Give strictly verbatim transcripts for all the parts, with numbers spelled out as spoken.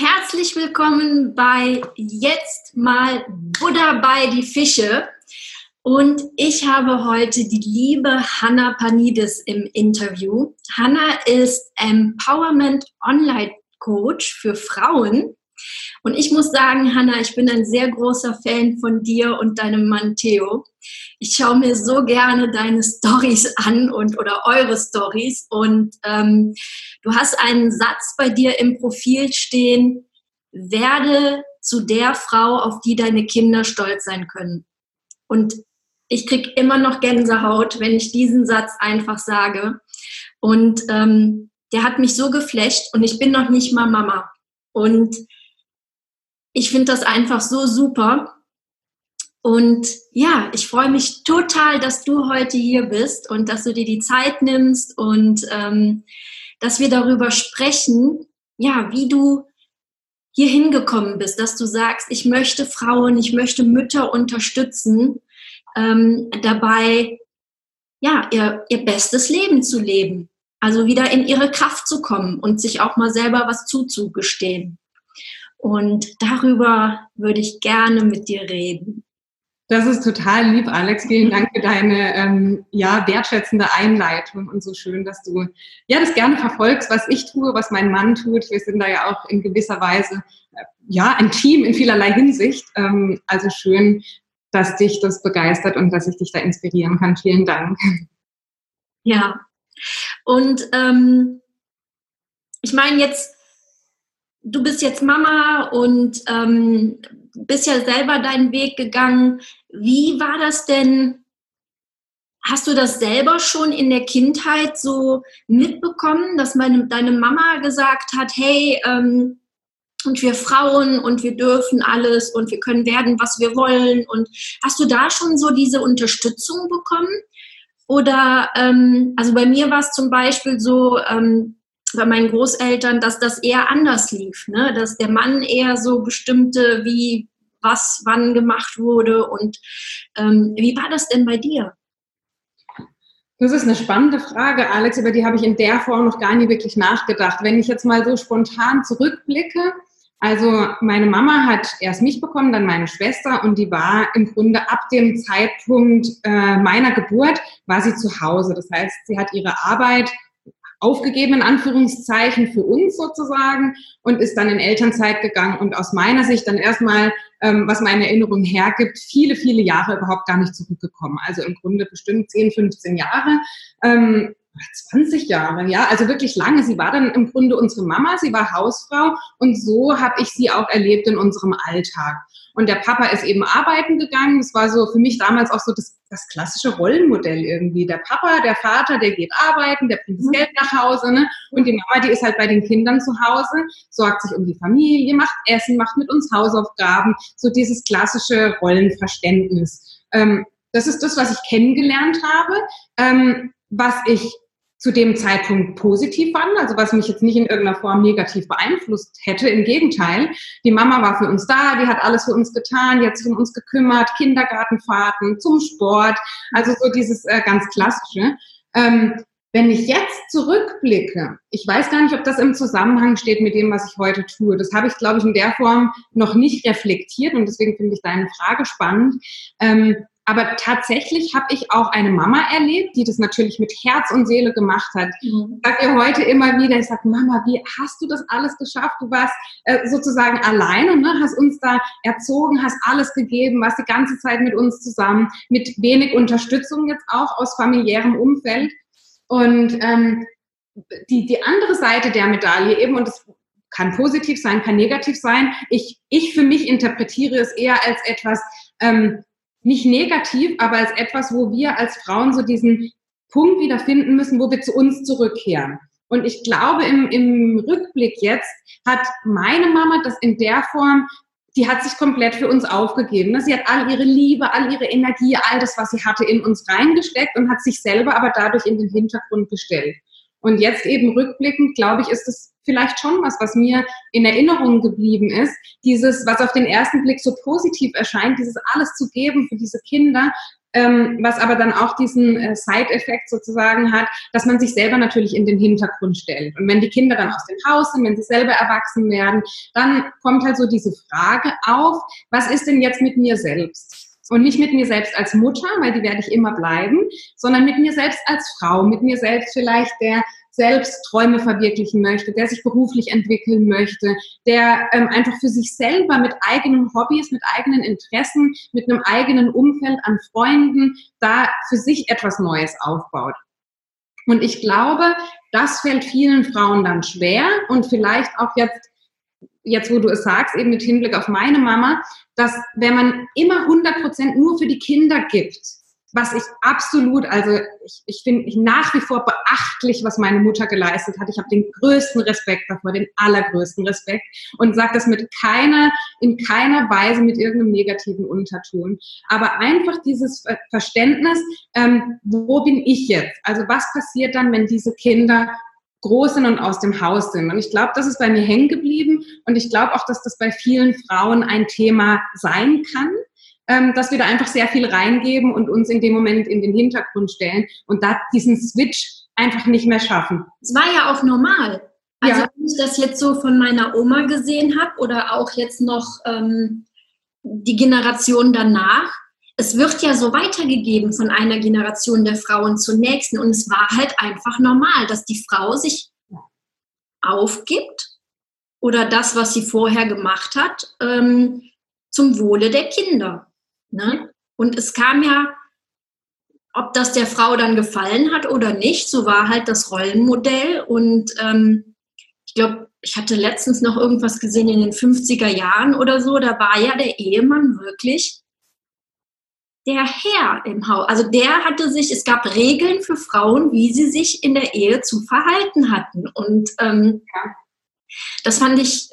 Herzlich willkommen bei Jetzt mal Buddha bei die Fische. Und ich habe heute die liebe Hanna Panides im Interview. Hanna ist Empowerment Online Coach für Frauen. Und ich muss sagen, Hanna, ich bin ein sehr großer Fan von dir und deinem Mann Theo. Ich schaue mir so gerne deine Storys an und oder eure Storys. Und ähm, du hast einen Satz bei dir im Profil stehen: Werde zu der Frau, auf die deine Kinder stolz sein können. Und ich kriege immer noch Gänsehaut, wenn ich diesen Satz einfach sage. Und ähm, der hat mich so geflasht und ich bin noch nicht mal Mama. Und ich finde das einfach so super. Und ja, ich freue mich total, dass du heute hier bist und dass du dir die Zeit nimmst und ähm, dass wir darüber sprechen, ja, wie du hier hingekommen bist, dass du sagst, ich möchte Frauen, ich möchte Mütter unterstützen, ähm, dabei, ja, ihr, ihr bestes Leben zu leben. Also wieder in ihre Kraft zu kommen und sich auch mal selber was zuzugestehen. Und darüber würde ich gerne mit dir reden. Das ist total lieb, Alex. Vielen Dank für deine ähm, ja, wertschätzende Einleitung und so schön, dass du ja das gerne verfolgst, was ich tue, was mein Mann tut. Wir sind da ja auch in gewisser Weise äh, ja ein Team in vielerlei Hinsicht. Ähm, also schön, dass dich das begeistert und dass ich dich da inspirieren kann. Vielen Dank. Ja, und ähm, ich meine jetzt, du bist jetzt Mama und ähm, bist ja selber deinen Weg gegangen. Wie war das denn? Hast du das selber schon in der Kindheit so mitbekommen, dass meine, deine Mama gesagt hat, hey, ähm, und wir Frauen und wir dürfen alles und wir können werden, was wir wollen? Und hast du da schon so diese Unterstützung bekommen? Oder, ähm, also bei mir war es zum Beispiel so, ähm, bei meinen Großeltern, dass das eher anders lief, ne? Dass der Mann eher so bestimmte, wie was wann gemacht wurde. Und ähm, wie war das denn bei dir? Das ist eine spannende Frage, Alex, über die habe ich in der Form noch gar nie wirklich nachgedacht. Wenn ich jetzt mal so spontan zurückblicke, also meine Mama hat erst mich bekommen, dann meine Schwester, und die war im Grunde ab dem Zeitpunkt äh, meiner Geburt, war sie zu Hause. Das heißt, sie hat ihre Arbeit aufgegeben, in Anführungszeichen, für uns sozusagen, und ist dann in Elternzeit gegangen und aus meiner Sicht dann erstmal, ähm, was meine Erinnerung hergibt, viele, viele Jahre überhaupt gar nicht zurückgekommen. Also im Grunde bestimmt zehn, fünfzehn Jahre, ähm, zwanzig Jahre, ja, also wirklich lange. Sie war dann im Grunde unsere Mama, sie war Hausfrau, und so habe ich sie auch erlebt in unserem Alltag. Und der Papa ist eben arbeiten gegangen. Das war so für mich damals auch so das, das klassische Rollenmodell irgendwie. Der Papa, der Vater, der geht arbeiten, der bringt das Geld nach Hause, ne? Und die Mama, die ist halt bei den Kindern zu Hause, sorgt sich um die Familie, macht Essen, macht mit uns Hausaufgaben. So dieses klassische Rollenverständnis. Ähm, das ist das, was ich kennengelernt habe, ähm, was ich zu dem Zeitpunkt positiv fand, also was mich jetzt nicht in irgendeiner Form negativ beeinflusst hätte. Im Gegenteil, die Mama war für uns da, die hat alles für uns getan, die hat sich um uns gekümmert, Kindergartenfahrten, zum Sport, also so dieses äh, ganz Klassische. Ähm, wenn ich jetzt zurückblicke, ich weiß gar nicht, ob das im Zusammenhang steht mit dem, was ich heute tue. Das habe ich, glaube ich, in der Form noch nicht reflektiert, und deswegen finde ich deine Frage spannend. Ähm, Aber tatsächlich habe ich auch eine Mama erlebt, die das natürlich mit Herz und Seele gemacht hat. Mhm. Ich sage ihr heute immer wieder, ich sage, Mama, wie hast du das alles geschafft? Du warst äh, sozusagen alleine, ne? Hast uns da erzogen, hast alles gegeben, warst die ganze Zeit mit uns zusammen, mit wenig Unterstützung jetzt auch aus familiärem Umfeld. Und ähm, die, die andere Seite der Medaille eben, und das kann positiv sein, kann negativ sein, ich, ich für mich interpretiere es eher als etwas, ähm, nicht negativ, aber als etwas, wo wir als Frauen so diesen Punkt wiederfinden müssen, wo wir zu uns zurückkehren. Und ich glaube, im, im Rückblick jetzt hat meine Mama das in der Form, die hat sich komplett für uns aufgegeben. Sie hat all ihre Liebe, all ihre Energie, all das, was sie hatte, in uns reingesteckt und hat sich selber aber dadurch in den Hintergrund gestellt. Und jetzt eben rückblickend, glaube ich, ist es vielleicht schon was, was mir in Erinnerung geblieben ist. Dieses, was auf den ersten Blick so positiv erscheint, dieses alles zu geben für diese Kinder, ähm, was aber dann auch diesen äh, Side-Effekt sozusagen hat, dass man sich selber natürlich in den Hintergrund stellt. Und wenn die Kinder dann aus dem Haus sind, wenn sie selber erwachsen werden, dann kommt halt so diese Frage auf, was ist denn jetzt mit mir selbst? Und nicht mit mir selbst als Mutter, weil die werde ich immer bleiben, sondern mit mir selbst als Frau, mit mir selbst vielleicht, der selbst Träume verwirklichen möchte, der sich beruflich entwickeln möchte, der ähm, einfach für sich selber mit eigenen Hobbys, mit eigenen Interessen, mit einem eigenen Umfeld an Freunden da für sich etwas Neues aufbaut. Und ich glaube, das fällt vielen Frauen dann schwer und vielleicht auch jetzt, jetzt wo du es sagst, eben mit Hinblick auf meine Mama, dass wenn man immer hundert Prozent nur für die Kinder gibt, was ich absolut, also ich, ich finde ich nach wie vor beachtlich, was meine Mutter geleistet hat. Ich habe den größten Respekt davor, den allergrößten Respekt und sage das mit keiner, in keiner Weise mit irgendeinem negativen Unterton. Aber einfach dieses Verständnis, ähm, wo bin ich jetzt? Also was passiert dann, wenn diese Kinder groß sind und aus dem Haus sind? Und ich glaube, das ist bei mir hängen geblieben und ich glaube auch, dass das bei vielen Frauen ein Thema sein kann, ähm, dass wir da einfach sehr viel reingeben und uns in dem Moment in den Hintergrund stellen und da diesen Switch einfach nicht mehr schaffen. Es war ja auch normal. Also ja. Wenn ich das jetzt so von meiner Oma gesehen habe oder auch jetzt noch ähm, die Generation danach, es wird ja so weitergegeben von einer Generation der Frauen zur nächsten und es war halt einfach normal, dass die Frau sich aufgibt oder das, was sie vorher gemacht hat, ähm, zum Wohle der Kinder. Ne? Und es kam ja, ob das der Frau dann gefallen hat oder nicht, so war halt das Rollenmodell und ähm, ich glaube, ich hatte letztens noch irgendwas gesehen in den fünfziger Jahren oder so, da war ja der Ehemann wirklich der Herr im Haus. Also der hatte sich, es gab Regeln für Frauen, wie sie sich in der Ehe zu verhalten hatten. Und ähm, ja, das fand ich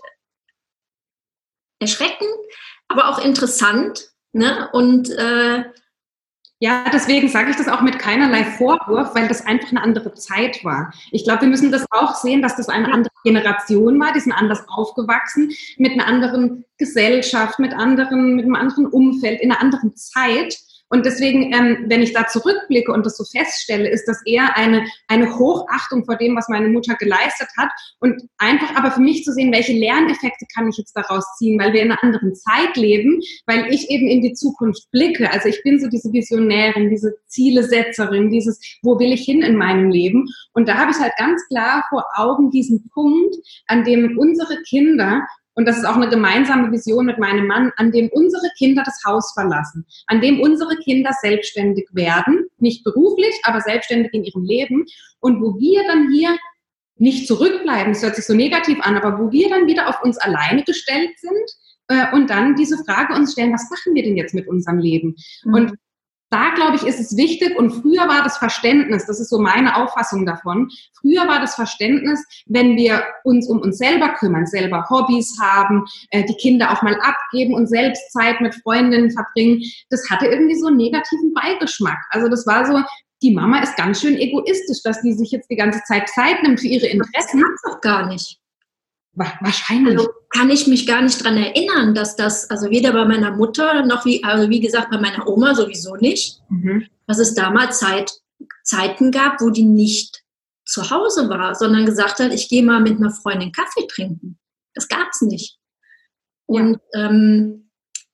erschreckend, aber auch interessant. Ne? Und äh, ja, deswegen sage ich das auch mit keinerlei Vorwurf, weil das einfach eine andere Zeit war. Ich glaube, wir müssen das auch sehen, dass das eine andere Generation war, die sind anders aufgewachsen, mit einer anderen Gesellschaft, mit anderen, mit einem anderen Umfeld, in einer anderen Zeit. Und deswegen, ähm, wenn ich da zurückblicke und das so feststelle, ist das eher eine, eine Hochachtung vor dem, was meine Mutter geleistet hat und einfach aber für mich zu sehen, welche Lerneffekte kann ich jetzt daraus ziehen, weil wir in einer anderen Zeit leben, weil ich eben in die Zukunft blicke. Also ich bin so diese Visionärin, diese Zielesetzerin, dieses, wo will ich hin in meinem Leben? Und da habe ich halt ganz klar vor Augen diesen Punkt, an dem unsere Kinder, und das ist auch eine gemeinsame Vision mit meinem Mann, an dem unsere Kinder das Haus verlassen, an dem unsere Kinder selbstständig werden, nicht beruflich, aber selbstständig in ihrem Leben und wo wir dann hier nicht zurückbleiben, es hört sich so negativ an, aber wo wir dann wieder auf uns alleine gestellt sind äh, und dann diese Frage uns stellen, was machen wir denn jetzt mit unserem Leben? Mhm. Und da, glaube ich, ist es wichtig und früher war das Verständnis, das ist so meine Auffassung davon, früher war das Verständnis, wenn wir uns um uns selber kümmern, selber Hobbys haben, äh, die Kinder auch mal abgeben und selbst Zeit mit Freundinnen verbringen, das hatte irgendwie so einen negativen Beigeschmack. Also das war so, die Mama ist ganz schön egoistisch, dass die sich jetzt die ganze Zeit Zeit nimmt für ihre Interessen. Das gab's doch gar nicht. Wahrscheinlich. Also kann ich mich gar nicht dran erinnern, dass das, also weder bei meiner Mutter noch wie, also wie gesagt, bei meiner Oma sowieso nicht, mhm. dass es damals Zeit, Zeiten gab, wo die nicht zu Hause war, sondern gesagt hat, ich gehe mal mit einer Freundin Kaffee trinken. Das gab's nicht. Und ja. ähm,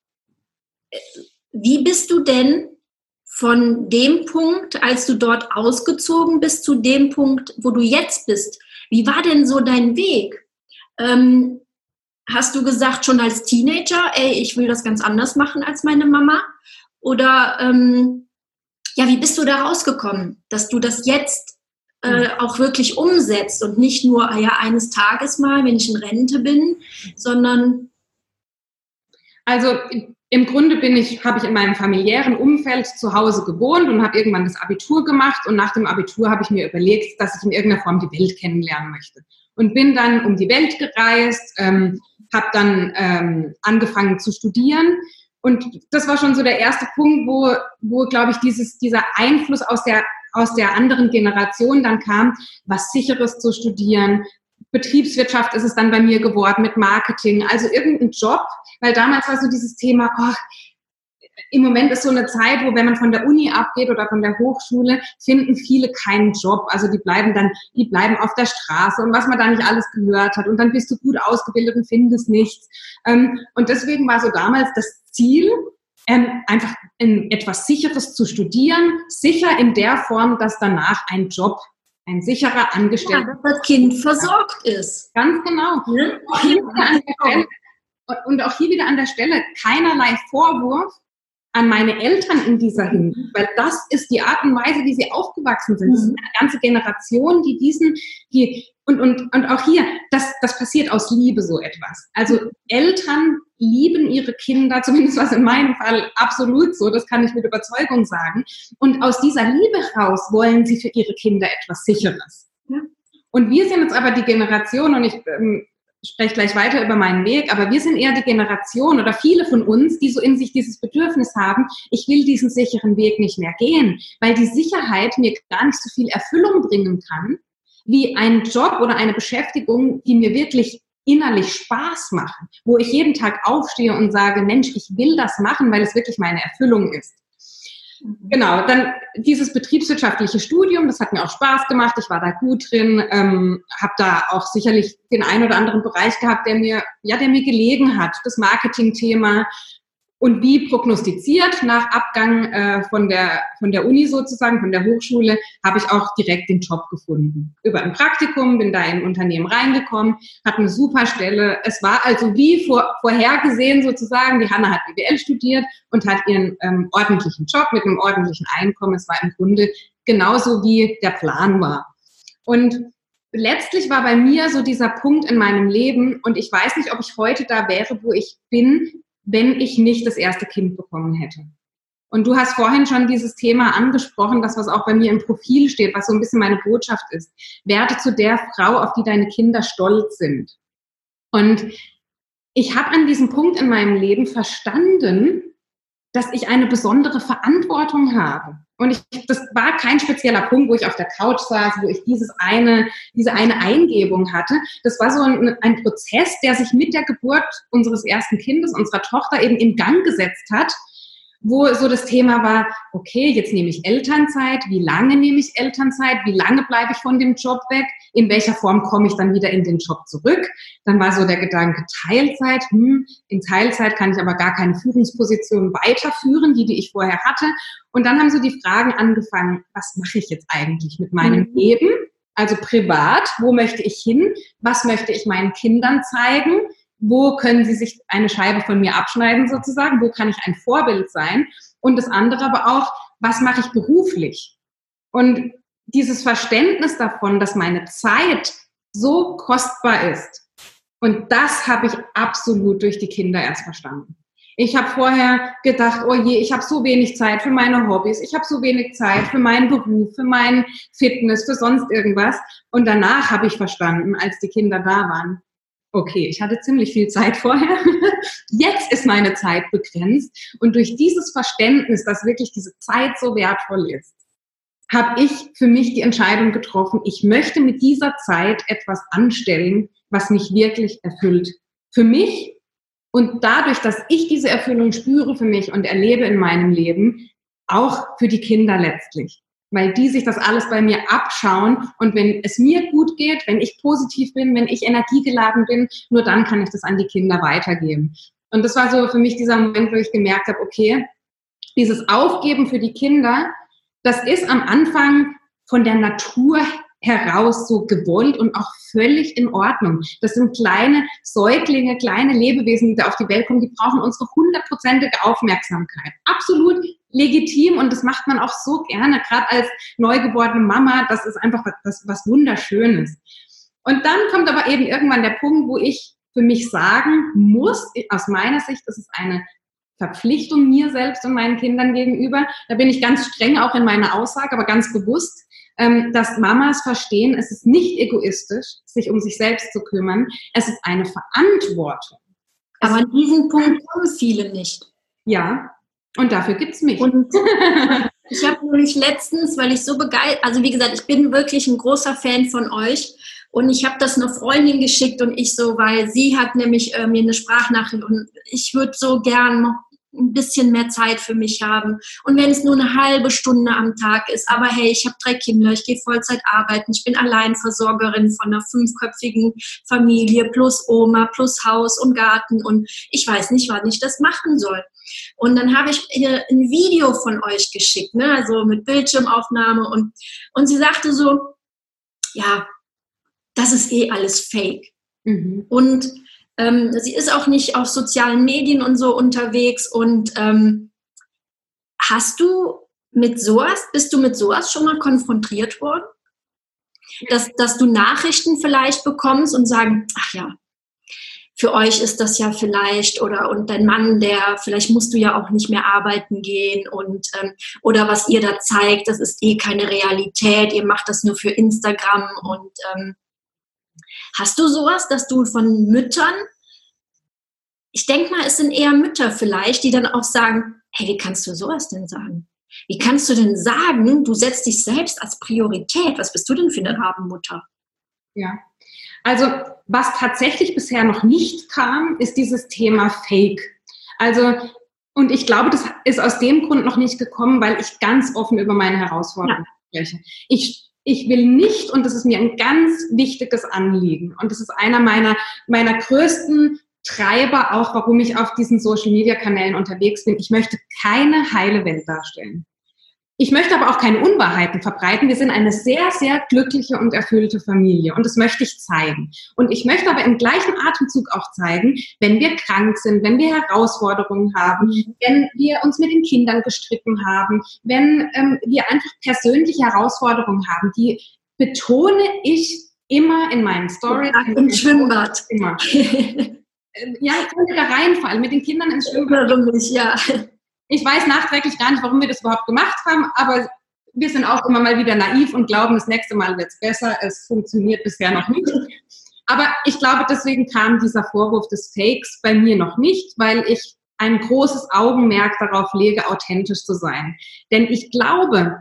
wie bist du denn von dem Punkt, als du dort ausgezogen bist, zu dem Punkt, wo du jetzt bist? Wie war denn so dein Weg? Ähm, hast du gesagt, schon als Teenager, ey, ich will das ganz anders machen als meine Mama? Oder, ähm, ja, wie bist du da rausgekommen, dass du das jetzt äh, auch wirklich umsetzt und nicht nur, ah ja, eines Tages mal, wenn ich in Rente bin, sondern... Also im Grunde bin ich, habe ich in meinem familiären Umfeld zu Hause gewohnt und habe irgendwann das Abitur gemacht und nach dem Abitur habe ich mir überlegt, dass ich in irgendeiner Form die Welt kennenlernen möchte. Und bin dann um die Welt gereist, ähm, habe dann ähm, angefangen zu studieren. Und das war schon so der erste Punkt, wo, wo glaube ich, dieses, dieser Einfluss aus der, aus der anderen Generation dann kam, was Sicheres zu studieren. Betriebswirtschaft ist es dann bei mir geworden mit Marketing, also irgendein Job, weil damals war so dieses Thema, oh, im Moment ist so eine Zeit, wo, wenn man von der Uni abgeht oder von der Hochschule, finden viele keinen Job. Also die bleiben dann, die bleiben auf der Straße und was man da nicht alles gehört hat. Und dann bist du gut ausgebildet und findest nichts. Und deswegen war so damals das Ziel, einfach etwas Sicheres zu studieren, sicher in der Form, dass danach ein Job, ein sicherer Angestellter, ja, dass das Kind versorgt ist. Ganz genau. Ja. Auch hier wieder an der Stelle, und auch hier wieder an der Stelle keinerlei Vorwurf an meine Eltern in dieser Hinsicht, weil das ist die Art und Weise, wie sie aufgewachsen sind. Das ist eine ganze Generation, die diesen, die, und, und, und auch hier, das, das passiert aus Liebe so etwas. Also Eltern lieben ihre Kinder, zumindest was in meinem Fall absolut so, das kann ich mit Überzeugung sagen. Und aus dieser Liebe raus wollen sie für ihre Kinder etwas Sicheres. Ja. Und wir sind jetzt aber die Generation, und ich ähm, spreche gleich weiter über meinen Weg, aber wir sind eher die Generation oder viele von uns, die so in sich dieses Bedürfnis haben, ich will diesen sicheren Weg nicht mehr gehen, weil die Sicherheit mir gar nicht so viel Erfüllung bringen kann, wie ein Job oder eine Beschäftigung, die mir wirklich innerlich Spaß machen, wo ich jeden Tag aufstehe und sage, Mensch, ich will das machen, weil es wirklich meine Erfüllung ist. Genau, dann dieses betriebswirtschaftliche Studium, das hat mir auch Spaß gemacht, ich war da gut drin, ähm, habe da auch sicherlich den einen oder anderen Bereich gehabt, der mir, ja, der mir gelegen hat, das Marketingthema. Und wie prognostiziert, nach Abgang äh, von der von der Uni sozusagen, von der Hochschule, habe ich auch direkt den Job gefunden. Über ein Praktikum, bin da in ein Unternehmen reingekommen, hatte eine super Stelle. Es war also wie vor, vorhergesehen sozusagen, die Hanna hat B W L studiert und hat ihren ähm, ordentlichen Job mit einem ordentlichen Einkommen. Es war im Grunde genauso, wie der Plan war. Und letztlich war bei mir so dieser Punkt in meinem Leben, und ich weiß nicht, ob ich heute da wäre, wo ich bin, wenn ich nicht das erste Kind bekommen hätte. Und du hast vorhin schon dieses Thema angesprochen, das, was auch bei mir im Profil steht, was so ein bisschen meine Botschaft ist. Werde zu der Frau, auf die deine Kinder stolz sind. Und ich habe an diesem Punkt in meinem Leben verstanden, dass ich eine besondere Verantwortung habe. Und ich, das war kein spezieller Punkt, wo ich auf der Couch saß, wo ich dieses eine, diese eine Eingebung hatte. Das war so ein, ein Prozess, der sich mit der Geburt unseres ersten Kindes, unserer Tochter, eben in Gang gesetzt hat, wo so das Thema war, okay, jetzt nehme ich Elternzeit, wie lange nehme ich Elternzeit, wie lange bleibe ich von dem Job weg, in welcher Form komme ich dann wieder in den Job zurück. Dann war so der Gedanke Teilzeit, hm, in Teilzeit kann ich aber gar keine Führungsposition weiterführen, die, die ich vorher hatte. Und dann haben so die Fragen angefangen, was mache ich jetzt eigentlich mit meinem mhm. Leben, also privat, wo möchte ich hin, was möchte ich meinen Kindern zeigen, wo können sie sich eine Scheibe von mir abschneiden sozusagen, wo kann ich ein Vorbild sein, und das andere aber auch, was mache ich beruflich? Und dieses Verständnis davon, dass meine Zeit so kostbar ist, und das habe ich absolut durch die Kinder erst verstanden. Ich habe vorher gedacht, oh je, ich habe so wenig Zeit für meine Hobbys, ich habe so wenig Zeit für meinen Beruf, für meinen Fitness, für sonst irgendwas, und danach habe ich verstanden, als die Kinder da waren, okay, ich hatte ziemlich viel Zeit vorher, jetzt ist meine Zeit begrenzt, und durch dieses Verständnis, dass wirklich diese Zeit so wertvoll ist, habe ich für mich die Entscheidung getroffen, ich möchte mit dieser Zeit etwas anstellen, was mich wirklich erfüllt. Für mich, und dadurch, dass ich diese Erfüllung spüre für mich und erlebe in meinem Leben, auch für die Kinder letztlich. Weil die sich das alles bei mir abschauen, und wenn es mir gut geht, wenn ich positiv bin, wenn ich energiegeladen bin, nur dann kann ich das an die Kinder weitergeben. Und das war so für mich dieser Moment, wo ich gemerkt habe, okay, dieses Aufgeben für die Kinder, das ist am Anfang von der Natur heraus so gewollt und auch völlig in Ordnung. Das sind kleine Säuglinge, kleine Lebewesen, die da auf die Welt kommen, die brauchen unsere hundertprozentige Aufmerksamkeit. Absolut legitim, und das macht man auch so gerne, gerade als neugeborene Mama. Das ist einfach was, was Wunderschönes. Und dann kommt aber eben irgendwann der Punkt, wo ich für mich sagen muss, aus meiner Sicht ist es eine Verpflichtung mir selbst und meinen Kindern gegenüber. Da bin ich ganz streng auch in meiner Aussage, aber ganz bewusst, dass Mamas verstehen, es ist nicht egoistisch, sich um sich selbst zu kümmern. Es ist eine Verantwortung. Aber an diesen Punkt kommen viele nicht. Ja, und dafür gibt's mich. Und ich habe nämlich letztens, weil ich so begeistert, also wie gesagt, ich bin wirklich ein großer Fan von euch, und ich habe das einer Freundin geschickt, und ich so, weil sie hat nämlich äh, mir eine Sprachnachricht, und ich würde so gern ein bisschen mehr Zeit für mich haben. Und wenn es nur eine halbe Stunde am Tag ist, aber hey, ich habe drei Kinder, ich gehe Vollzeit arbeiten, ich bin Alleinversorgerin von einer fünfköpfigen Familie plus Oma, plus Haus und Garten und ich weiß nicht, wann ich das machen soll. Und dann habe ich ihr ein Video von euch geschickt, ne, also mit Bildschirmaufnahme und, und sie sagte so, ja, das ist eh alles Fake. Mhm. Und ähm, sie ist auch nicht auf sozialen Medien und so unterwegs. Und ähm, hast du mit sowas, bist du mit sowas schon mal konfrontiert worden? Dass, dass du Nachrichten vielleicht bekommst und sagen, ach ja, für euch ist das ja vielleicht, oder und dein Mann, der, vielleicht musst du ja auch nicht mehr arbeiten gehen und ähm, oder was ihr da zeigt, das ist eh keine Realität, ihr macht das nur für Instagram und ähm, hast du sowas, dass du von Müttern, ich denke mal, es sind eher Mütter vielleicht, die dann auch sagen, hey, wie kannst du sowas denn sagen? Wie kannst du denn sagen, du setzt dich selbst als Priorität? Was bist du denn für eine Rabenmutter? Ja, also was tatsächlich bisher noch nicht kam, ist dieses Thema Fake. Also, und ich glaube, das ist aus dem Grund noch nicht gekommen, weil ich ganz offen über meine Herausforderungen ja. spreche. Ich Ich will nicht, und das ist mir ein ganz wichtiges Anliegen, und das ist einer meiner, meiner größten Treiber auch, warum ich auf diesen Social-Media-Kanälen unterwegs bin, ich möchte keine heile Welt darstellen. Ich möchte aber auch keine Unwahrheiten verbreiten. Wir sind eine sehr, sehr glückliche und erfüllte Familie und das möchte ich zeigen. Und ich möchte aber im gleichen Atemzug auch zeigen, wenn wir krank sind, wenn wir Herausforderungen haben, wenn wir uns mit den Kindern gestritten haben, wenn ähm, wir einfach persönliche Herausforderungen haben, die betone ich immer in meinen Stories. Ja, im Schwimmbad. Immer. Ja, ich kann da reinfallen, mit den Kindern ins Schwimmbad. Ja. Ich weiß nachträglich gar nicht, warum wir das überhaupt gemacht haben, aber wir sind auch immer mal wieder naiv und glauben, das nächste Mal wird es besser. Es funktioniert bisher noch nicht. Aber ich glaube, deswegen kam dieser Vorwurf des Fakes bei mir noch nicht, weil ich ein großes Augenmerk darauf lege, authentisch zu sein. Denn ich glaube,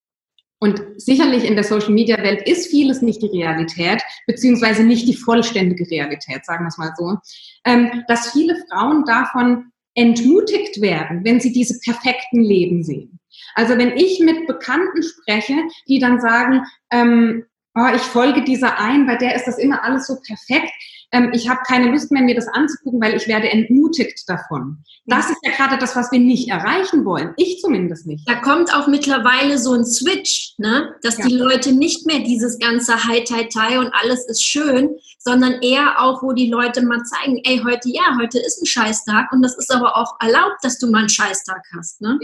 und sicherlich in der Social-Media-Welt ist vieles nicht die Realität, beziehungsweise nicht die vollständige Realität, sagen wir es mal so, dass viele Frauen davon entmutigt werden, wenn sie diese perfekten Leben sehen. Also wenn ich mit Bekannten spreche, die dann sagen, ähm, oh, ich folge dieser ein, bei der ist das immer alles so perfekt, ähm, ich habe keine Lust mehr, mir das anzugucken, weil ich werde entmutigt davon. Das ist ja gerade das, was wir nicht erreichen wollen. Ich zumindest nicht. Da kommt auch mittlerweile so ein Switch, ne? Dass ja. die Leute nicht mehr dieses ganze Hi-Tai-Tai und alles ist schön, sondern eher auch, wo die Leute mal zeigen, ey, heute, ja, heute ist ein Scheißtag und das ist aber auch erlaubt, dass du mal einen Scheißtag hast, ne?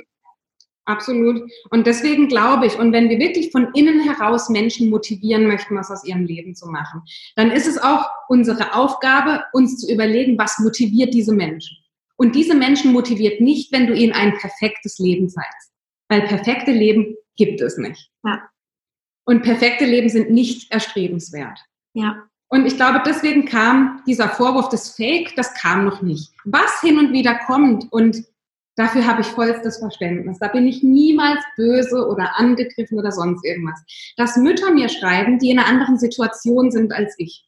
Absolut. Und deswegen glaube ich, und wenn wir wirklich von innen heraus Menschen motivieren möchten, was aus ihrem Leben zu machen, dann ist es auch unsere Aufgabe, uns zu überlegen, was motiviert diese Menschen. Und diese Menschen motiviert nicht, wenn du ihnen ein perfektes Leben zeigst. Weil perfekte Leben gibt es nicht. Ja. Und perfekte Leben sind nicht erstrebenswert. Ja. Und ich glaube, deswegen kam dieser Vorwurf des Fake, das kam noch nicht. Was hin und wieder kommt, und dafür habe ich vollstes Verständnis. Da bin ich niemals böse oder angegriffen oder sonst irgendwas. Dass Mütter mir schreiben, die in einer anderen Situation sind als ich.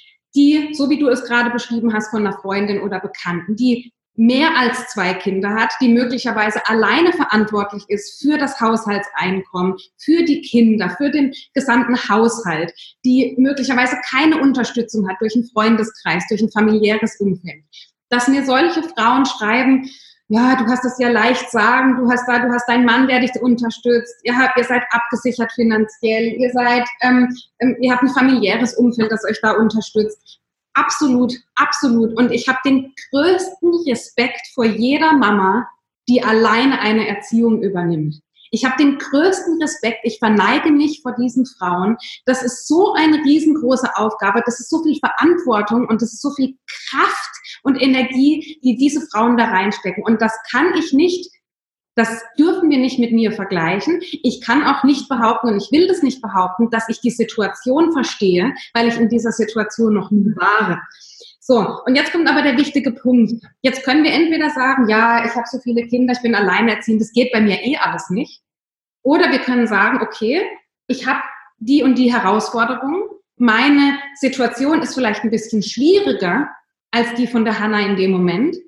Die, so wie du es gerade beschrieben hast, von einer Freundin oder Bekannten, die mehr als zwei Kinder hat, die möglicherweise alleine verantwortlich ist für das Haushaltseinkommen, für die Kinder, für den gesamten Haushalt, die möglicherweise keine Unterstützung hat durch einen Freundeskreis, durch ein familiäres Umfeld. Dass mir solche Frauen schreiben, ja, du hast es ja leicht sagen, du hast da, du hast deinen Mann, der dich unterstützt, ihr habt, ihr seid abgesichert finanziell, ihr seid, ähm, ihr habt ein familiäres Umfeld, das euch da unterstützt. Absolut, absolut. Und ich habe den größten Respekt vor jeder Mama, die alleine eine Erziehung übernimmt. Ich habe den größten Respekt, ich verneige mich vor diesen Frauen. Das ist so eine riesengroße Aufgabe, das ist so viel Verantwortung und das ist so viel Kraft und Energie, die diese Frauen da reinstecken. Und das kann ich nicht, das dürfen wir nicht mit mir vergleichen. Ich kann auch nicht behaupten, und ich will das nicht behaupten, dass ich die Situation verstehe, weil ich in dieser Situation noch nie war. So, und jetzt kommt aber der wichtige Punkt. Jetzt können wir entweder sagen, ja, ich habe so viele Kinder, ich bin alleinerziehend, das geht bei mir eh alles nicht. Oder wir können sagen, okay, ich habe die und die Herausforderungen, meine Situation ist vielleicht ein bisschen schwieriger als die von der Hanna in dem Moment,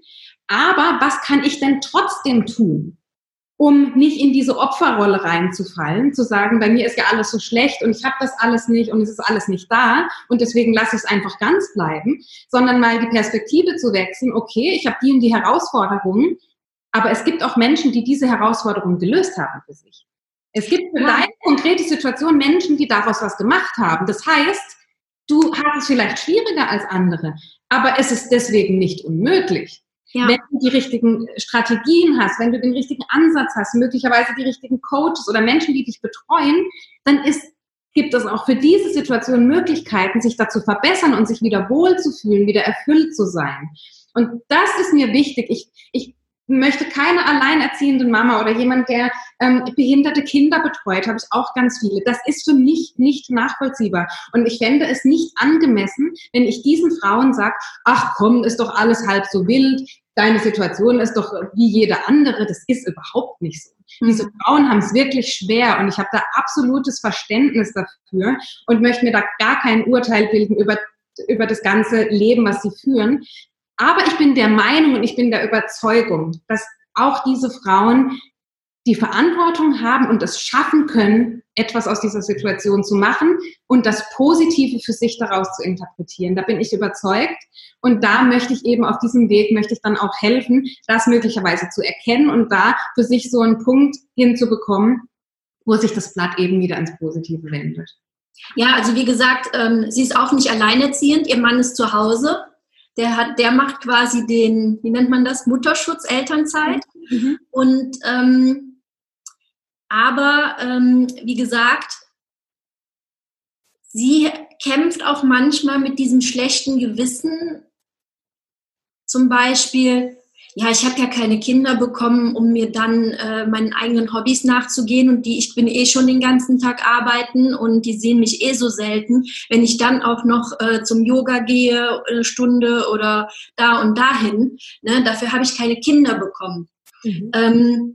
Aber was kann ich denn trotzdem tun, um nicht in diese Opferrolle reinzufallen, zu sagen, bei mir ist ja alles so schlecht und ich habe das alles nicht und es ist alles nicht da und deswegen lasse ich es einfach ganz bleiben, sondern mal die Perspektive zu wechseln, okay, ich habe die und die Herausforderungen, aber es gibt auch Menschen, die diese Herausforderungen gelöst haben für sich. Es gibt für deine konkrete Situation Menschen, die daraus was gemacht haben. Das heißt, du hast es vielleicht schwieriger als andere, aber es ist deswegen nicht unmöglich. Ja. Wenn du die richtigen Strategien hast, wenn du den richtigen Ansatz hast, möglicherweise die richtigen Coaches oder Menschen, die dich betreuen, dann ist, gibt es auch für diese Situation Möglichkeiten, sich da zu verbessern und sich wieder wohlzufühlen, wieder erfüllt zu sein. Und das ist mir wichtig. Ich, ich möchte keine alleinerziehende Mama oder jemand, der ähm, behinderte Kinder betreut, habe ich auch ganz viele. Das ist für mich nicht nachvollziehbar. Und ich fände es nicht angemessen, wenn ich diesen Frauen sage, ach komm, ist doch alles halb so wild, deine Situation ist doch wie jede andere. Das ist überhaupt nicht so. Mhm. Diese Frauen haben es wirklich schwer und ich habe da absolutes Verständnis dafür und möchte mir da gar kein Urteil bilden über, über das ganze Leben, was sie führen. Aber ich bin der Meinung und ich bin der Überzeugung, dass auch diese Frauen die Verantwortung haben und es schaffen können, etwas aus dieser Situation zu machen und das Positive für sich daraus zu interpretieren. Da bin ich überzeugt und da möchte ich eben auf diesem Weg, möchte ich dann auch helfen, das möglicherweise zu erkennen und da für sich so einen Punkt hinzubekommen, wo sich das Blatt eben wieder ins Positive wendet. Ja, also wie gesagt, ähm, sie ist auch nicht alleinerziehend, ihr Mann ist zu Hause. Der hat, der macht quasi den, wie nennt man das, Mutterschutz, Elternzeit. Mhm. Und ähm, aber ähm, wie gesagt, sie kämpft auch manchmal mit diesem schlechten Gewissen. Zum Beispiel, ja, ich habe ja keine Kinder bekommen, um mir dann äh, meinen eigenen Hobbys nachzugehen und die, ich bin eh schon den ganzen Tag arbeiten und die sehen mich eh so selten. Wenn ich dann auch noch äh, zum Yoga gehe, eine Stunde oder da und dahin, ne, dafür habe ich keine Kinder bekommen. Mhm. Ähm,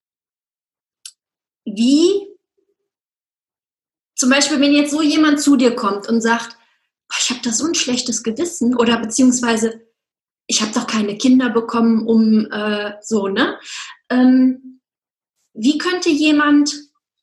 wie, zum Beispiel, wenn jetzt so jemand zu dir kommt und sagt, ich habe da so ein schlechtes Gewissen oder beziehungsweise ich habe doch keine Kinder bekommen, um äh, so, ne? Ähm, wie könnte jemand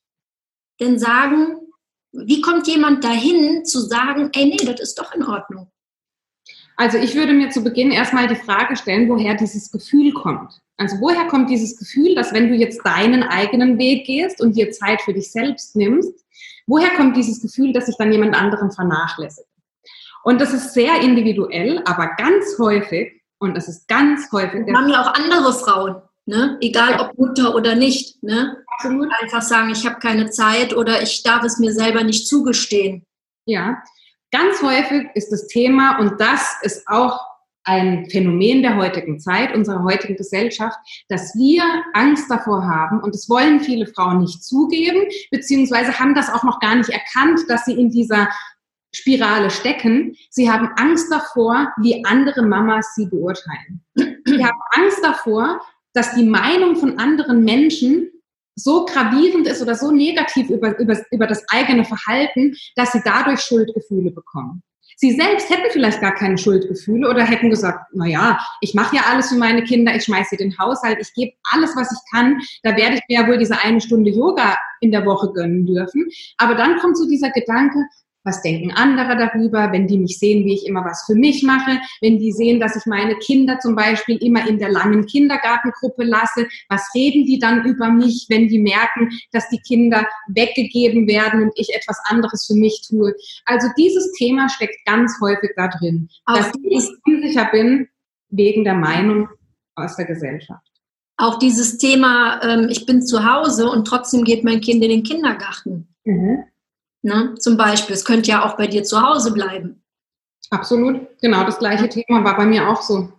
denn sagen, wie kommt jemand dahin zu sagen, ey, nee, das ist doch in Ordnung? Also ich würde mir zu Beginn erstmal die Frage stellen, woher dieses Gefühl kommt. Also woher kommt dieses Gefühl, dass wenn du jetzt deinen eigenen Weg gehst und dir Zeit für dich selbst nimmst, woher kommt dieses Gefühl, dass ich dann jemand anderen vernachlässige? Und das ist sehr individuell, aber ganz häufig, und das ist ganz häufig... Das haben ja auch andere Frauen, ne? Egal ob Mutter oder nicht. Ne? Absolut. Einfach sagen, ich habe keine Zeit oder ich darf es mir selber nicht zugestehen. Ja, ganz häufig ist das Thema, und das ist auch ein Phänomen der heutigen Zeit, unserer heutigen Gesellschaft, dass wir Angst davor haben, und das wollen viele Frauen nicht zugeben, beziehungsweise haben das auch noch gar nicht erkannt, dass sie in dieser Spirale stecken. Sie haben Angst davor, wie andere Mamas sie beurteilen. Sie haben Angst davor, dass die Meinung von anderen Menschen so gravierend ist oder so negativ über, über, über das eigene Verhalten, dass sie dadurch Schuldgefühle bekommen. Sie selbst hätten vielleicht gar keine Schuldgefühle oder hätten gesagt, na ja, ich mache ja alles für meine Kinder, ich schmeiße den Haushalt, ich gebe alles, was ich kann, da werde ich mir ja wohl diese eine Stunde Yoga in der Woche gönnen dürfen. Aber dann kommt so dieser Gedanke, was denken andere darüber, wenn die mich sehen, wie ich immer was für mich mache, wenn die sehen, dass ich meine Kinder zum Beispiel immer in der langen Kindergartengruppe lasse, was reden die dann über mich, wenn die merken, dass die Kinder weggegeben werden und ich etwas anderes für mich tue. Also dieses Thema steckt ganz häufig da drin, auch dass ich unsicher bin wegen der Meinung aus der Gesellschaft. Auch dieses Thema, ähm, ich bin zu Hause und trotzdem geht mein Kind in den Kindergarten. Mhm. Ne? Zum Beispiel, es könnte ja auch bei dir zu Hause bleiben. Absolut, genau das gleiche ja. Thema war bei mir auch so.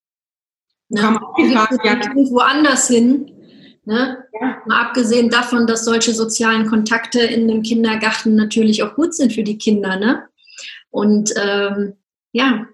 Ne? Kann man auch fragen, ja. Irgendwo anders hin. Ne? Ja. Mal abgesehen davon, dass solche sozialen Kontakte in dem Kindergarten natürlich auch gut sind für die Kinder. Ne? Und ähm, ja.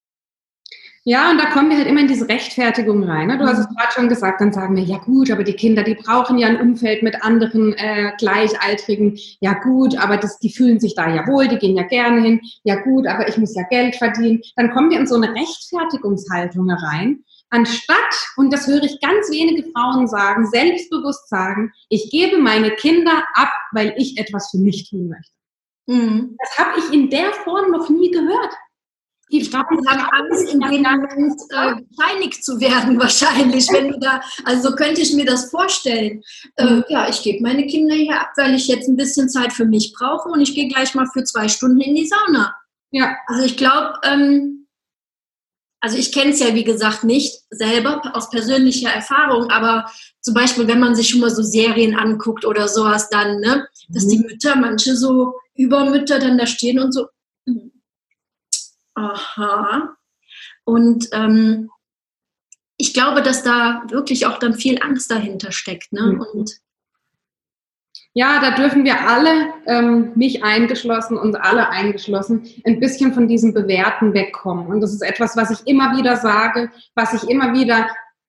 Ja, und da kommen wir halt immer in diese Rechtfertigung rein. Ne? Du hast es gerade schon gesagt, dann sagen wir, ja gut, aber die Kinder, die brauchen ja ein Umfeld mit anderen äh, Gleichaltrigen. Ja gut, aber das, die fühlen sich da ja wohl, die gehen ja gerne hin. Ja gut, aber ich muss ja Geld verdienen. Dann kommen wir in so eine Rechtfertigungshaltung rein, anstatt, und das höre ich ganz wenige Frauen sagen, selbstbewusst sagen, ich gebe meine Kinder ab, weil ich etwas für mich tun möchte. Mhm. Das habe ich in der Form noch nie gehört. Die Frauen haben Angst, in dem Moment äh, gesteinigt zu werden, wahrscheinlich, wenn du da, also so könnte ich mir das vorstellen. Äh, ja, ich gebe meine Kinder hier ab, weil ich jetzt ein bisschen Zeit für mich brauche und ich gehe gleich mal für zwei Stunden in die Sauna. Ja. Also ich glaube, ähm, also ich kenne es ja, wie gesagt, nicht selber aus persönlicher Erfahrung, aber zum Beispiel, wenn man sich schon mal so Serien anguckt oder sowas dann, ne, dass die Mütter, manche so Übermütter dann da stehen und so, aha. Und ähm, ich glaube, dass da wirklich auch dann viel Angst dahinter steckt, ne? Mhm. Und ja, da dürfen wir alle, ähm, mich eingeschlossen und alle eingeschlossen, ein bisschen von diesem Bewerten wegkommen. Und das ist etwas, was ich immer wieder sage, was ich immer wieder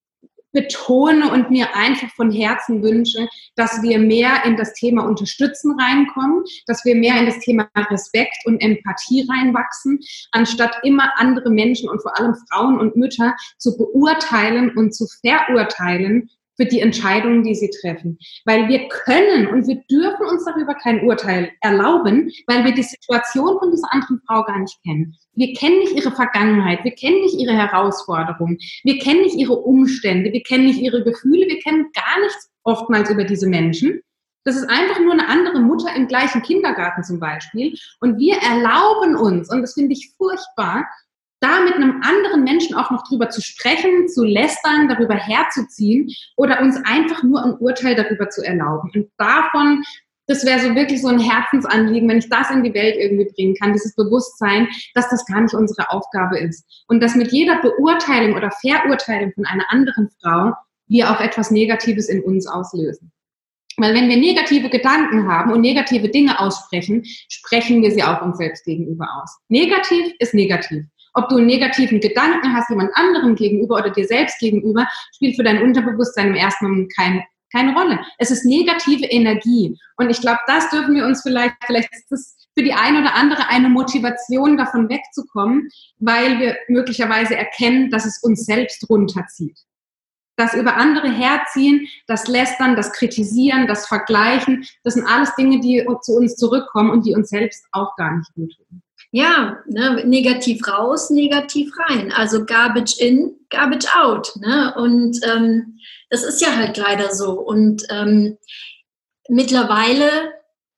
betone und mir einfach von Herzen wünsche, dass wir mehr in das Thema Unterstützen reinkommen, dass wir mehr in das Thema Respekt und Empathie reinwachsen, anstatt immer andere Menschen und vor allem Frauen und Mütter zu beurteilen und zu verurteilen für die Entscheidungen, die sie treffen. Weil wir können und wir dürfen uns darüber kein Urteil erlauben, weil wir die Situation von dieser anderen Frau gar nicht kennen. Wir kennen nicht ihre Vergangenheit, wir kennen nicht ihre Herausforderungen, wir kennen nicht ihre Umstände, wir kennen nicht ihre Gefühle, wir kennen gar nichts oftmals über diese Menschen. Das ist einfach nur eine andere Mutter im gleichen Kindergarten zum Beispiel. Und wir erlauben uns, und das finde ich furchtbar, da mit einem anderen Menschen auch noch drüber zu sprechen, zu lästern, darüber herzuziehen oder uns einfach nur ein Urteil darüber zu erlauben. Und davon, das wäre so wirklich so ein Herzensanliegen, wenn ich das in die Welt irgendwie bringen kann, dieses Bewusstsein, dass das gar nicht unsere Aufgabe ist. Und dass mit jeder Beurteilung oder Verurteilung von einer anderen Frau wir auch etwas Negatives in uns auslösen. Weil wenn wir negative Gedanken haben und negative Dinge aussprechen, sprechen wir sie auch uns selbst gegenüber aus. Negativ ist negativ. Ob du einen negativen Gedanken hast, jemand anderem gegenüber oder dir selbst gegenüber, spielt für dein Unterbewusstsein im ersten Moment kein, keine Rolle. Es ist negative Energie. Und ich glaube, das dürfen wir uns vielleicht, vielleicht ist das für die eine oder andere eine Motivation, davon wegzukommen, weil wir möglicherweise erkennen, dass es uns selbst runterzieht. Das über andere herziehen, das Lästern, das Kritisieren, das Vergleichen, das sind alles Dinge, die zu uns zurückkommen und die uns selbst auch gar nicht gut tun. Ja, ne, negativ raus, negativ rein. Also garbage in, garbage out. Ne? Und ähm, das ist ja halt leider so. Und ähm, mittlerweile,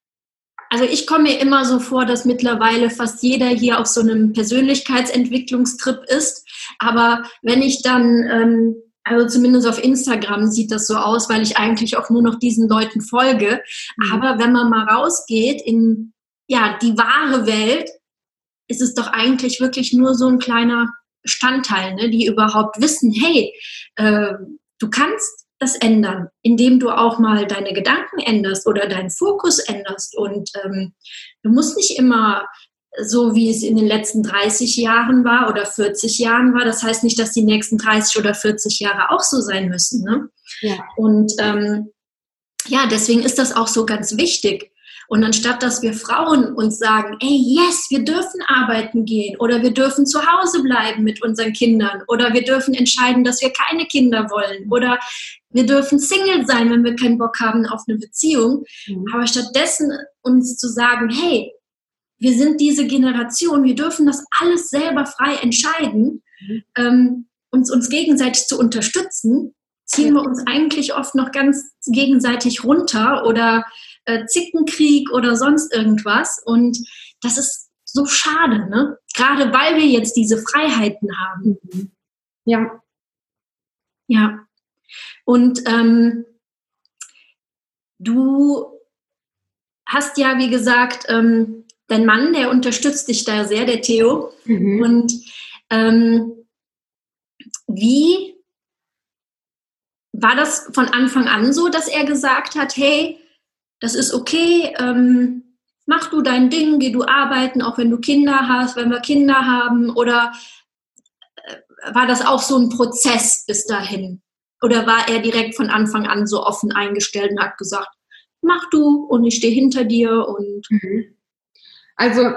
also ich komme mir immer so vor, dass mittlerweile fast jeder hier auf so einem Persönlichkeitsentwicklungstrip ist. Aber wenn ich dann, ähm, also zumindest auf Instagram sieht das so aus, weil ich eigentlich auch nur noch diesen Leuten folge. Mhm. Aber wenn man mal rausgeht in ja die wahre Welt, ist es doch eigentlich wirklich nur so ein kleiner Bestandteil, ne, die überhaupt wissen, hey, äh, du kannst das ändern, indem du auch mal deine Gedanken änderst oder deinen Fokus änderst. Und ähm, du musst nicht immer so, wie es in den letzten dreißig Jahren war oder vierzig Jahren war. Das heißt nicht, dass die nächsten dreißig oder vierzig Jahre auch so sein müssen. Ne? Ja. Und ähm, ja, deswegen ist das auch so ganz wichtig. Und anstatt, dass wir Frauen uns sagen, ey, yes, wir dürfen arbeiten gehen oder wir dürfen zu Hause bleiben mit unseren Kindern oder wir dürfen entscheiden, dass wir keine Kinder wollen oder wir dürfen Single sein, wenn wir keinen Bock haben auf eine Beziehung. Mhm. Aber stattdessen uns zu sagen, hey, wir sind diese Generation, wir dürfen das alles selber frei entscheiden, mhm. ähm, uns, uns gegenseitig zu unterstützen, ziehen wir uns eigentlich oft noch ganz gegenseitig runter oder äh, Zickenkrieg oder sonst irgendwas. Und das ist so schade, ne? Gerade weil wir jetzt diese Freiheiten haben. Ja. Ja. Und ähm, du hast ja, wie gesagt, ähm, dein Mann, der unterstützt dich da sehr, der Theo. Mhm. Und ähm, wie war das von Anfang an so, dass er gesagt hat, hey, das ist okay, ähm, mach du dein Ding, geh du arbeiten, auch wenn du Kinder hast, wenn wir Kinder haben, oder äh, war das auch so ein Prozess bis dahin? Oder war er direkt von Anfang an so offen eingestellt und hat gesagt, mach du und ich stehe hinter dir und... Also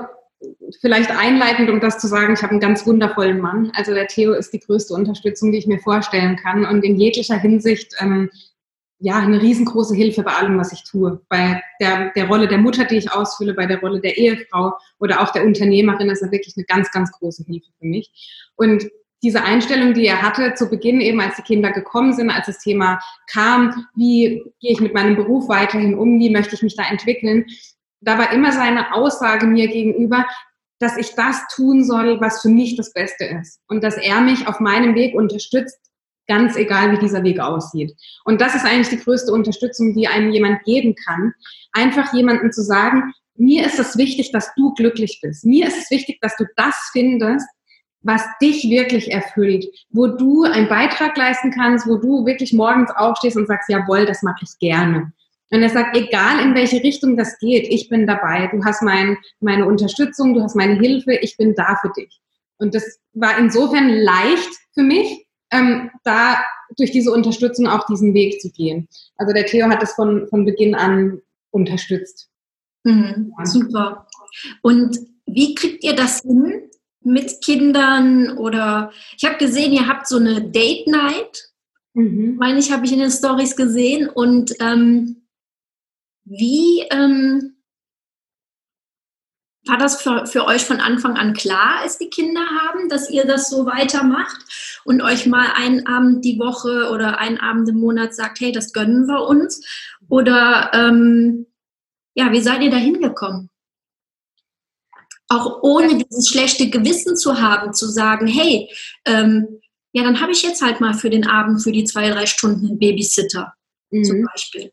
vielleicht einleitend, um das zu sagen, ich habe einen ganz wundervollen Mann. Also der Theo ist die größte Unterstützung, die ich mir vorstellen kann und in jeglicher Hinsicht ähm, ja eine riesengroße Hilfe bei allem, was ich tue. Bei der, der Rolle der Mutter, die ich ausfülle, bei der Rolle der Ehefrau oder auch der Unternehmerin ist er wirklich eine ganz, ganz große Hilfe für mich. Und diese Einstellung, die er hatte zu Beginn eben, als die Kinder gekommen sind, als das Thema kam, wie gehe ich mit meinem Beruf weiterhin um, wie möchte ich mich da entwickeln, da war immer seine Aussage mir gegenüber, dass ich das tun soll, was für mich das Beste ist und dass er mich auf meinem Weg unterstützt, ganz egal, wie dieser Weg aussieht. Und das ist eigentlich die größte Unterstützung, die einem jemand geben kann. Einfach jemandem zu sagen, mir ist es wichtig, dass du glücklich bist. Mir ist es wichtig, dass du das findest, was dich wirklich erfüllt, wo du einen Beitrag leisten kannst, wo du wirklich morgens aufstehst und sagst, jawohl, das mache ich gerne. Und er sagt, egal in welche Richtung das geht, ich bin dabei. Du hast mein, meine Unterstützung, du hast meine Hilfe, ich bin da für dich. Und das war insofern leicht für mich, ähm, da durch diese Unterstützung auch diesen Weg zu gehen. Also der Theo hat das von, von Beginn an unterstützt. Mhm, ja. Super. Und wie kriegt ihr das hin mit Kindern? Oder ich habe gesehen, ihr habt so eine Date Night. Mhm. Meine ich, habe ich in den Stories gesehen. Und ähm, wie ähm, war das für, für euch von Anfang an klar, als die Kinder haben, dass ihr das so weitermacht und euch mal einen Abend die Woche oder einen Abend im Monat sagt, hey, das gönnen wir uns? Oder ähm, ja, wie seid ihr da hingekommen? Auch ohne dieses schlechte Gewissen zu haben, zu sagen, hey, ähm, ja, dann habe ich jetzt halt mal für den Abend, für die zwei, drei Stunden einen Babysitter mhm. zum Beispiel.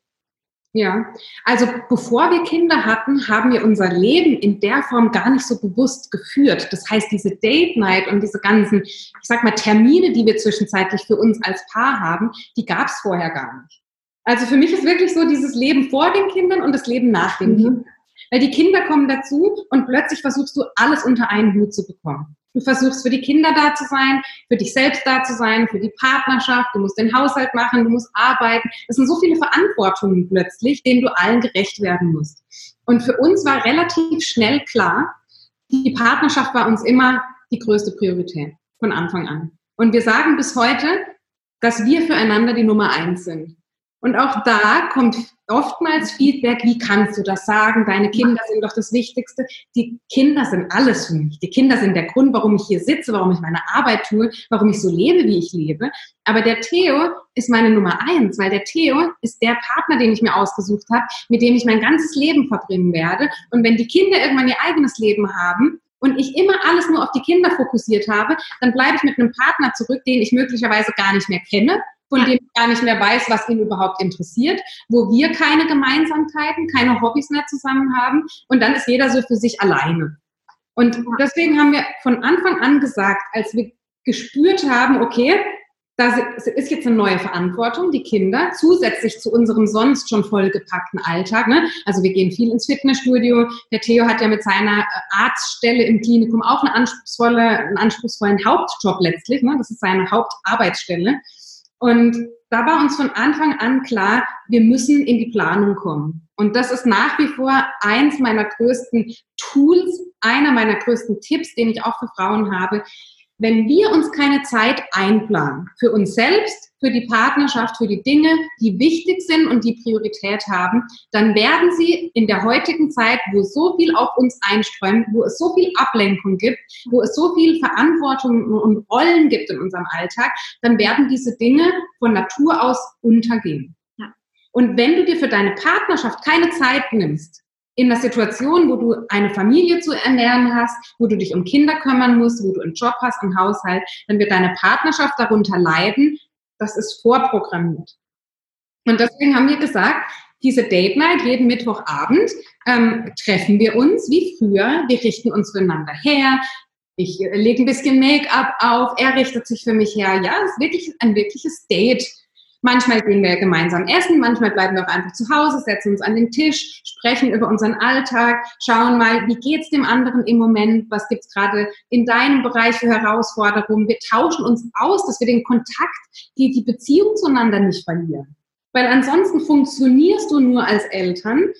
Ja, also bevor wir Kinder hatten, haben wir unser Leben in der Form gar nicht so bewusst geführt. Das heißt, diese Date Night und diese ganzen, ich sag mal, Termine, die wir zwischenzeitlich für uns als Paar haben, die gab es vorher gar nicht. Also für mich ist wirklich so dieses Leben vor den Kindern und das Leben nach den mhm. Kindern. Weil die Kinder kommen dazu und plötzlich versuchst du, alles unter einen Hut zu bekommen. Du versuchst, für die Kinder da zu sein, für dich selbst da zu sein, für die Partnerschaft. Du musst den Haushalt machen, du musst arbeiten. Es sind so viele Verantwortungen plötzlich, denen du allen gerecht werden musst. Und für uns war relativ schnell klar, die Partnerschaft war uns immer die größte Priorität von Anfang an. Und wir sagen bis heute, dass wir füreinander die Nummer eins sind. Und auch da kommt oftmals Feedback, wie kannst du das sagen? Deine Kinder sind doch das Wichtigste. Die Kinder sind alles für mich. Die Kinder sind der Grund, warum ich hier sitze, warum ich meine Arbeit tue, warum ich so lebe, wie ich lebe. Aber der Theo ist meine Nummer eins, weil der Theo ist der Partner, den ich mir ausgesucht habe, mit dem ich mein ganzes Leben verbringen werde. Und wenn die Kinder irgendwann ihr eigenes Leben haben und ich immer alles nur auf die Kinder fokussiert habe, dann bleibe ich mit einem Partner zurück, den ich möglicherweise gar nicht mehr kenne, von dem ich gar nicht mehr weiß, was ihn überhaupt interessiert, wo wir keine Gemeinsamkeiten, keine Hobbys mehr zusammen haben und dann ist jeder so für sich alleine. Und deswegen haben wir von Anfang an gesagt, als wir gespürt haben, okay, da ist jetzt eine neue Verantwortung, die Kinder, zusätzlich zu unserem sonst schon vollgepackten Alltag. Ne? Also wir gehen viel ins Fitnessstudio. Der Theo hat ja mit seiner Arztstelle im Klinikum auch eine anspruchsvolle, einen anspruchsvollen Hauptjob letztlich. Ne? Das ist seine Hauptarbeitsstelle. Und da war uns von Anfang an klar, wir müssen in die Planung kommen. Und das ist nach wie vor eins meiner größten Tools, einer meiner größten Tipps, den ich auch für Frauen habe. Wenn wir uns keine Zeit einplanen, für uns selbst, für die Partnerschaft, für die Dinge, die wichtig sind und die Priorität haben, dann werden sie in der heutigen Zeit, wo so viel auf uns einströmt, wo es so viel Ablenkung gibt, wo es so viel Verantwortung und Rollen gibt in unserem Alltag, dann werden diese Dinge von Natur aus untergehen. Ja. Und wenn du dir für deine Partnerschaft keine Zeit nimmst, in einer Situation, wo du eine Familie zu ernähren hast, wo du dich um Kinder kümmern musst, wo du einen Job hast, einen Haushalt, dann wird deine Partnerschaft darunter leiden. Das ist vorprogrammiert. Und deswegen haben wir gesagt, diese Date Night, jeden Mittwochabend, ähm, treffen wir uns wie früher. Wir richten uns füreinander her. Ich äh, lege ein bisschen Make-up auf. Er richtet sich für mich her. Ja, es ist wirklich ein wirkliches Date. Manchmal gehen wir gemeinsam essen, manchmal bleiben wir auch einfach zu Hause, setzen uns an den Tisch, sprechen über unseren Alltag, schauen mal, wie geht's dem anderen im Moment, was gibt's gerade in deinem Bereich für Herausforderungen. Wir tauschen uns aus, dass wir den Kontakt, die, die Beziehung zueinander nicht verlieren. Weil ansonsten funktionierst du nur als Eltern,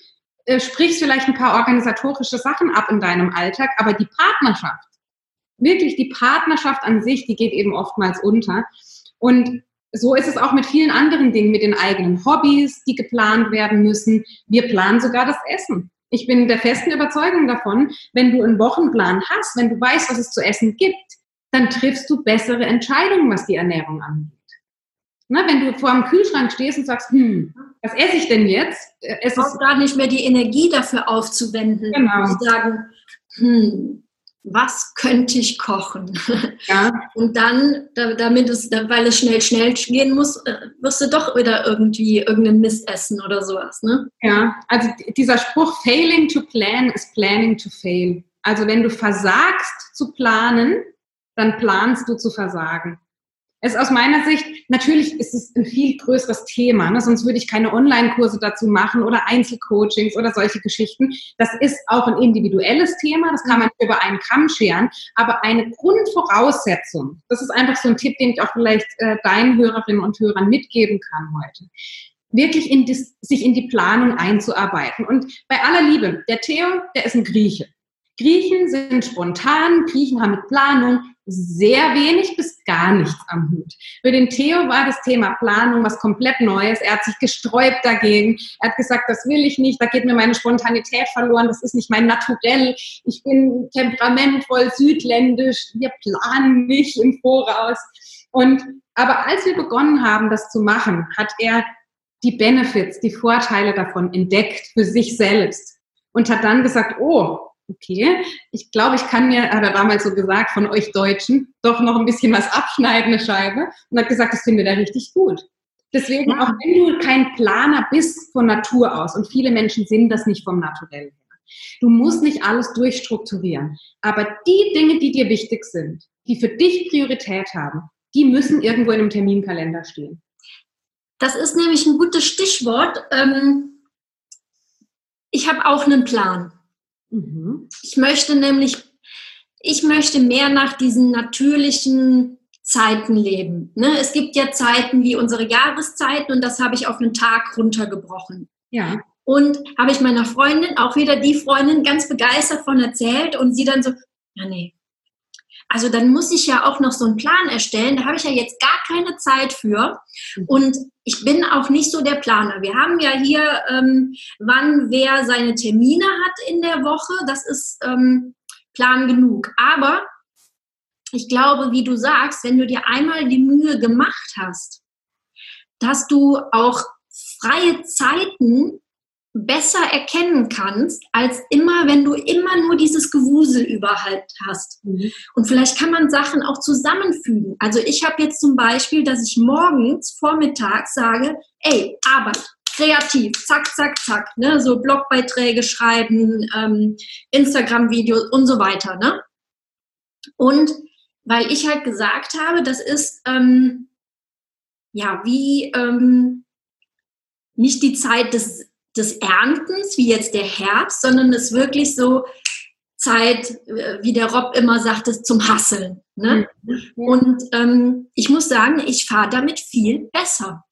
äh, sprichst vielleicht ein paar organisatorische Sachen ab in deinem Alltag, aber die Partnerschaft, wirklich die Partnerschaft an sich, die geht eben oftmals unter. Und so ist es auch mit vielen anderen Dingen, mit den eigenen Hobbys, die geplant werden müssen. Wir planen sogar das Essen. Ich bin der festen Überzeugung davon, wenn du einen Wochenplan hast, wenn du weißt, was es zu essen gibt, dann triffst du bessere Entscheidungen, was die Ernährung angeht. Na, wenn du vor dem Kühlschrank stehst und sagst, hm, was esse ich denn jetzt? Es ist gar nicht mehr die Energie dafür aufzuwenden. Genau. Und sagen, hm, was könnte ich kochen? Ja. Und dann, damit es, weil es schnell, schnell gehen muss, wirst du doch wieder irgendwie irgendeinen Mist essen oder sowas, ne? Ja, also dieser Spruch, failing to plan is planning to fail. Also wenn du versagst zu planen, dann planst du zu versagen. Es ist aus meiner Sicht, natürlich ist es ein viel größeres Thema, ne? Sonst würde ich keine Online-Kurse dazu machen oder Einzelcoachings oder solche Geschichten. Das ist auch ein individuelles Thema, das kann man über einen Kamm scheren, aber eine Grundvoraussetzung, das ist einfach so ein Tipp, den ich auch vielleicht äh, deinen Hörerinnen und Hörern mitgeben kann heute, wirklich in das, sich in die Planung einzuarbeiten. Und bei aller Liebe, der Theo, der ist ein Grieche. Griechen sind spontan, Griechen haben mit Planung sehr wenig bis gar nichts am Hut. Für den Theo war das Thema Planung was komplett Neues. Er hat sich gesträubt dagegen. Er hat gesagt, das will ich nicht, da geht mir meine Spontanität verloren, das ist nicht mein Naturell. Ich bin temperamentvoll, südländisch, wir planen nicht im Voraus. Und, aber als wir begonnen haben, das zu machen, hat er die Benefits, die Vorteile davon entdeckt für sich selbst und hat dann gesagt, oh, okay, ich glaube, ich kann mir, hat er damals so gesagt, von euch Deutschen, doch noch ein bisschen was abschneiden, eine Scheibe. Und hat gesagt, das finden wir da richtig gut. Deswegen, ja. Auch wenn du kein Planer bist von Natur aus, und viele Menschen sind das nicht vom Naturell her, du musst nicht alles durchstrukturieren. Aber die Dinge, die dir wichtig sind, die für dich Priorität haben, die müssen irgendwo in einem Terminkalender stehen. Das ist nämlich ein gutes Stichwort. Ich habe auch einen Plan. Ich möchte nämlich, ich möchte mehr nach diesen natürlichen Zeiten leben. Ne? Es gibt ja Zeiten wie unsere Jahreszeiten und das habe ich auf einen Tag runtergebrochen. Ja. Und habe ich meiner Freundin, auch wieder die Freundin, ganz begeistert von erzählt und sie dann so, ja nee, also dann muss ich ja auch noch so einen Plan erstellen, da habe ich ja jetzt gar keine Zeit für und ich bin auch nicht so der Planer. Wir haben ja hier, ähm, wann wer seine Termine hat in der Woche, das ist ähm, Plan genug. Aber ich glaube, wie du sagst, wenn du dir einmal die Mühe gemacht hast, dass du auch freie Zeiten besser erkennen kannst, als immer, wenn du immer nur dieses Gewusel überall hast. Mhm. Und vielleicht kann man Sachen auch zusammenfügen. Also ich habe jetzt zum Beispiel, dass ich morgens, vormittags sage, ey, Arbeit, kreativ, zack, zack, zack, ne? So Blogbeiträge schreiben, ähm, Instagram-Videos und so weiter. Ne? Und weil ich halt gesagt habe, das ist ähm, ja wie ähm, nicht die Zeit des des Erntens, wie jetzt der Herbst, sondern es ist wirklich so Zeit, wie der Rob immer sagt, ist zum Hasseln. Ne? Mhm. Und ähm, ich muss sagen, ich fahre damit viel besser.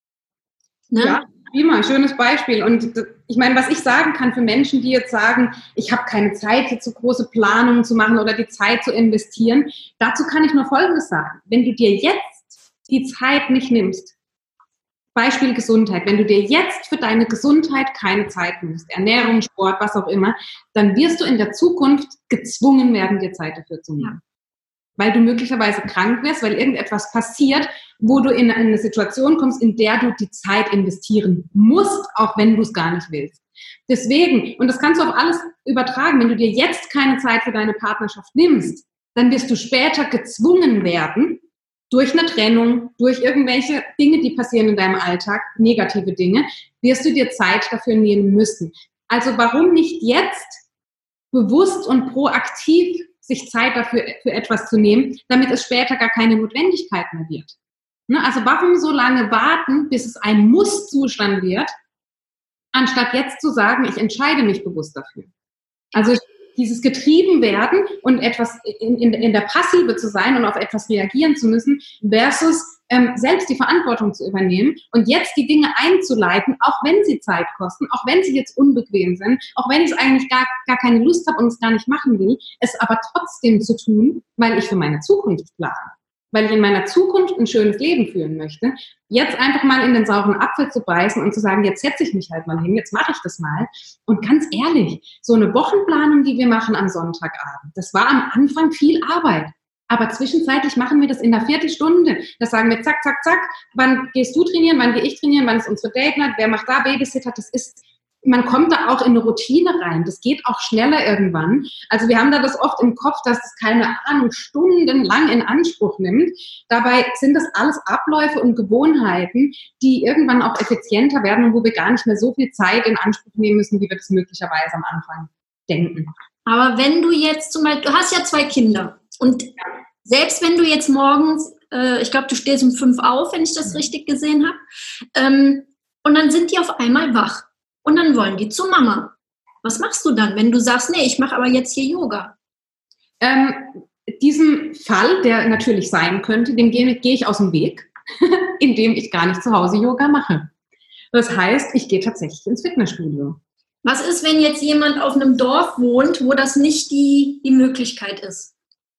Ne? Ja, prima, schönes Beispiel. Und ich meine, was ich sagen kann für Menschen, die jetzt sagen, ich habe keine Zeit, jetzt so große Planungen zu machen oder die Zeit zu investieren, dazu kann ich nur Folgendes sagen. Wenn du dir jetzt die Zeit nicht nimmst, Beispiel Gesundheit. Wenn du dir jetzt für deine Gesundheit keine Zeit nimmst, Ernährung, Sport, was auch immer, dann wirst du in der Zukunft gezwungen werden, dir Zeit dafür zu nehmen. Weil du möglicherweise krank wirst, weil irgendetwas passiert, wo du in eine Situation kommst, in der du die Zeit investieren musst, auch wenn du es gar nicht willst. Deswegen, und das kannst du auf alles übertragen, wenn du dir jetzt keine Zeit für deine Partnerschaft nimmst, dann wirst du später gezwungen werden, durch eine Trennung, durch irgendwelche Dinge, die passieren in deinem Alltag, negative Dinge, wirst du dir Zeit dafür nehmen müssen. Also warum nicht jetzt bewusst und proaktiv sich Zeit dafür für etwas zu nehmen, damit es später gar keine Notwendigkeit mehr wird? Ne? Also warum so lange warten, bis es ein Muss-Zustand wird, anstatt jetzt zu sagen, ich entscheide mich bewusst dafür? Also dieses getrieben werden und etwas in, in, in der Passive zu sein und auf etwas reagieren zu müssen, versus ähm, selbst die Verantwortung zu übernehmen und jetzt die Dinge einzuleiten, auch wenn sie Zeit kosten, auch wenn sie jetzt unbequem sind, auch wenn ich es eigentlich gar, gar keine Lust habe und es gar nicht machen will, es aber trotzdem zu tun, weil ich für meine Zukunft plane. Weil ich in meiner Zukunft ein schönes Leben führen möchte, jetzt einfach mal in den sauren Apfel zu beißen und zu sagen, jetzt setze ich mich halt mal hin, jetzt mache ich das mal. Und ganz ehrlich, so eine Wochenplanung, die wir machen am Sonntagabend, das war am Anfang viel Arbeit. Aber zwischenzeitlich machen wir das in einer Viertelstunde. Das sagen wir zack, zack, zack. Wann gehst du trainieren, wann gehe ich trainieren, wann ist unsere Date Night, wer macht da Babysitter? Das ist... Man kommt da auch in eine Routine rein. Das geht auch schneller irgendwann. Also wir haben da das oft im Kopf, dass es keine Ahnung, stundenlang in Anspruch nimmt. Dabei sind das alles Abläufe und Gewohnheiten, die irgendwann auch effizienter werden und wo wir gar nicht mehr so viel Zeit in Anspruch nehmen müssen, wie wir das möglicherweise am Anfang denken. Aber wenn du jetzt zum Beispiel, du hast ja zwei Kinder und selbst wenn du jetzt morgens, äh, ich glaube, du stehst um fünf auf, wenn ich das richtig gesehen habe, ähm, und dann sind die auf einmal wach. Und dann wollen die zu Mama. Was machst du dann, wenn du sagst, nee, ich mache aber jetzt hier Yoga? Ähm, diesem Fall, der natürlich sein könnte, dem gehe, gehe ich aus dem Weg, indem ich gar nicht zu Hause Yoga mache. Das heißt, ich gehe tatsächlich ins Fitnessstudio. Was ist, wenn jetzt jemand auf einem Dorf wohnt, wo das nicht die, die Möglichkeit ist?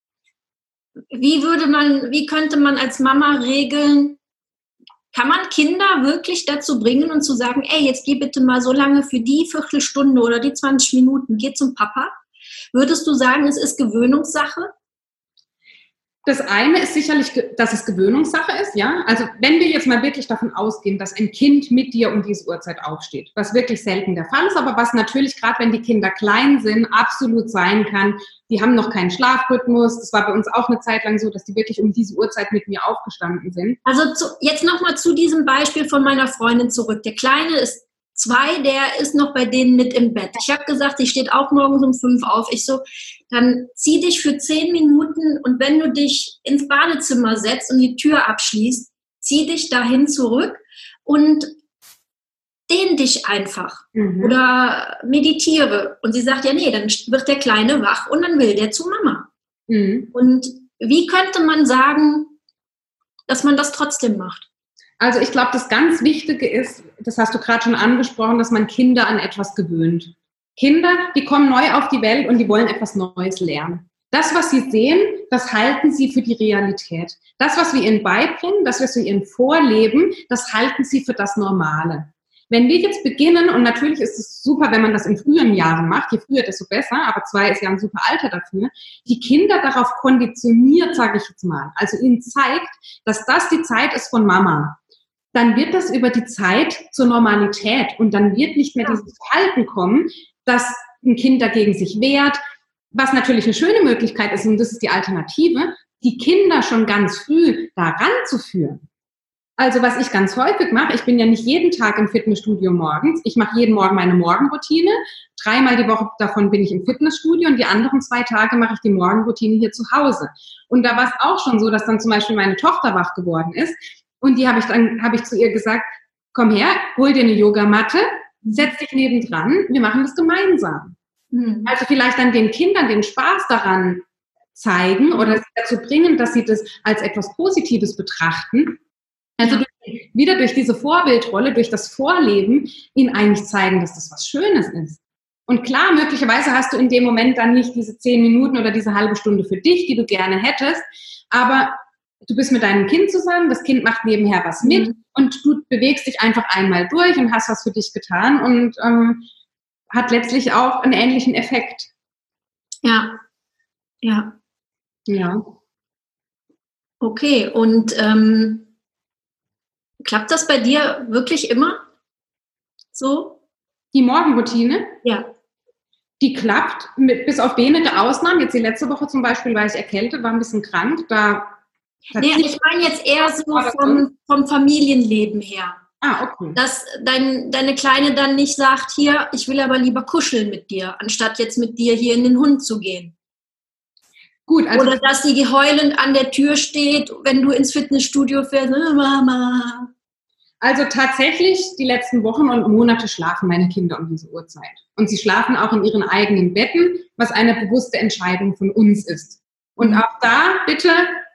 Wie würde man, wie könnte man als Mama regeln, kann man Kinder wirklich dazu bringen und zu sagen, ey, jetzt geh bitte mal so lange für die Viertelstunde oder die zwanzig Minuten, geh zum Papa? Würdest du sagen, es ist Gewöhnungssache? Das eine ist sicherlich, dass es Gewöhnungssache ist, ja. Also wenn wir jetzt mal wirklich davon ausgehen, dass ein Kind mit dir um diese Uhrzeit aufsteht, was wirklich selten der Fall ist, aber was natürlich gerade, wenn die Kinder klein sind, absolut sein kann. Die haben noch keinen Schlafrhythmus. Das war bei uns auch eine Zeit lang so, dass die wirklich um diese Uhrzeit mit mir aufgestanden sind. Also zu, jetzt nochmal zu diesem Beispiel von meiner Freundin zurück. Der Kleine ist zwei, der ist noch bei denen mit im Bett. Ich habe gesagt, die steht auch morgens um fünf auf. Ich so, dann zieh dich für zehn Minuten und wenn du dich ins Badezimmer setzt und die Tür abschließt, zieh dich dahin zurück und dehn dich einfach mhm. oder meditiere. Und sie sagt, ja nee, dann wird der Kleine wach und dann will der zu Mama. Mhm. Und wie könnte man sagen, dass man das trotzdem macht? Also ich glaube, das ganz Wichtige ist, das hast du gerade schon angesprochen, dass man Kinder an etwas gewöhnt. Kinder, die kommen neu auf die Welt und die wollen etwas Neues lernen. Das, was sie sehen, das halten sie für die Realität. Das, was wir ihnen beibringen, das, was wir ihnen vorleben, das halten sie für das Normale. Wenn wir jetzt beginnen, und natürlich ist es super, wenn man das in frühen Jahren macht, je früher, desto besser, aber zwei ist ja ein super Alter dafür, die Kinder darauf konditioniert, sage ich jetzt mal, also ihnen zeigt, dass das die Zeit ist von Mama, dann wird das über die Zeit zur Normalität und dann wird nicht mehr dieses Verhalten kommen, dass ein Kind dagegen sich wehrt, was natürlich eine schöne Möglichkeit ist, und das ist die Alternative, die Kinder schon ganz früh daran zu führen. Also was ich ganz häufig mache, ich bin ja nicht jeden Tag im Fitnessstudio morgens, ich mache jeden Morgen meine Morgenroutine, dreimal die Woche davon bin ich im Fitnessstudio und die anderen zwei Tage mache ich die Morgenroutine hier zu Hause. Und da war es auch schon so, dass dann zum Beispiel meine Tochter wach geworden ist und die habe ich dann, habe ich zu ihr gesagt, komm her, hol dir eine Yogamatte, setz dich nebendran, wir machen das gemeinsam. Mhm. Also vielleicht dann den Kindern den Spaß daran zeigen oder sie dazu bringen, dass sie das als etwas Positives betrachten. Also durch, wieder durch diese Vorbildrolle, durch das Vorleben, ihnen eigentlich zeigen, dass das was Schönes ist. Und klar, möglicherweise hast du in dem Moment dann nicht diese zehn Minuten oder diese halbe Stunde für dich, die du gerne hättest, aber du bist mit deinem Kind zusammen, das Kind macht nebenher was mit mhm. und du bewegst dich einfach einmal durch und hast was für dich getan und ähm, hat letztlich auch einen ähnlichen Effekt. Ja, ja. Ja. Okay, und ähm, klappt das bei dir wirklich immer so? Die Morgenroutine? Ja. Die klappt, mit, bis auf wenige Ausnahmen. Jetzt die letzte Woche zum Beispiel war ich erkältet, war ein bisschen krank. Da nee, ich meine jetzt eher so vom, vom Familienleben her. Ah, okay. Dass dein, deine Kleine dann nicht sagt, hier, ich will aber lieber kuscheln mit dir, anstatt jetzt mit dir hier in den Hund zu gehen. Gut, also oder dass sie heulend an der Tür steht, wenn du ins Fitnessstudio fährst. Mama. Also tatsächlich, die letzten Wochen und Monate schlafen meine Kinder um diese Uhrzeit. Und sie schlafen auch in ihren eigenen Betten, was eine bewusste Entscheidung von uns ist. Und auch da bitte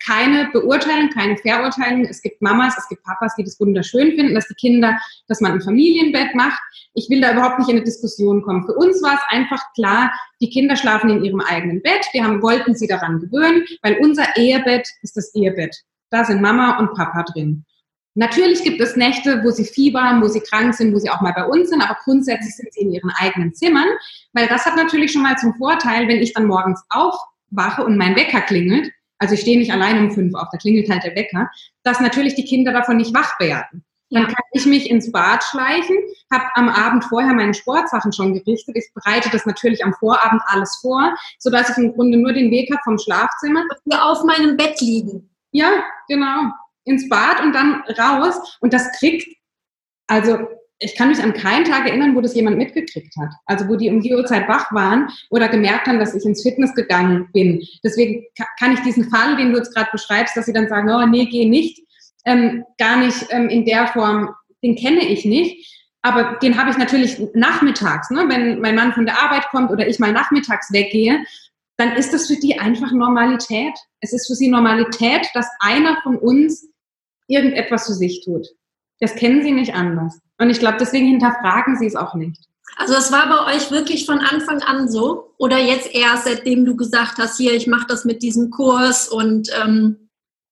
keine Beurteilung, keine Verurteilung. Es gibt Mamas, es gibt Papas, die das wunderschön finden, dass die Kinder, dass man ein Familienbett macht. Ich will da überhaupt nicht in eine Diskussion kommen. Für uns war es einfach klar, die Kinder schlafen in ihrem eigenen Bett. Wir haben, wollten sie daran gewöhnen, weil unser Ehebett ist das Ehebett. Da sind Mama und Papa drin. Natürlich gibt es Nächte, wo sie Fieber haben, wo sie krank sind, wo sie auch mal bei uns sind, aber grundsätzlich sind sie in ihren eigenen Zimmern, weil das hat natürlich schon mal zum Vorteil, wenn ich dann morgens aufwache und mein Wecker klingelt, also ich stehe nicht allein um fünf auf, da klingelt halt der Wecker, dass natürlich die Kinder davon nicht wach werden. Dann kann ich mich ins Bad schleichen, habe am Abend vorher meine Sportsachen schon gerichtet. Ich bereite das natürlich am Vorabend alles vor, sodass ich im Grunde nur den Weg habe vom Schlafzimmer. Auf meinem Bett liegen. Ja, genau. Ins Bad und dann raus. Und das kriegt, also ich kann mich an keinen Tag erinnern, wo das jemand mitgekriegt hat. Also wo die um die Uhrzeit wach waren oder gemerkt haben, dass ich ins Fitness gegangen bin. Deswegen kann ich diesen Fall, den du jetzt gerade beschreibst, dass sie dann sagen, oh nee, geh nicht, ähm, gar nicht ähm, in der Form, den kenne ich nicht. Aber den habe ich natürlich nachmittags, ne? Wenn mein Mann von der Arbeit kommt oder ich mal nachmittags weggehe, dann ist das für die einfach Normalität. Es ist für sie Normalität, dass einer von uns irgendetwas für sich tut. Das kennen sie nicht anders. Und ich glaube, deswegen hinterfragen sie es auch nicht. Also es war bei euch wirklich von Anfang an so? Oder jetzt erst, seitdem du gesagt hast, hier, ich mache das mit diesem Kurs und... Ähm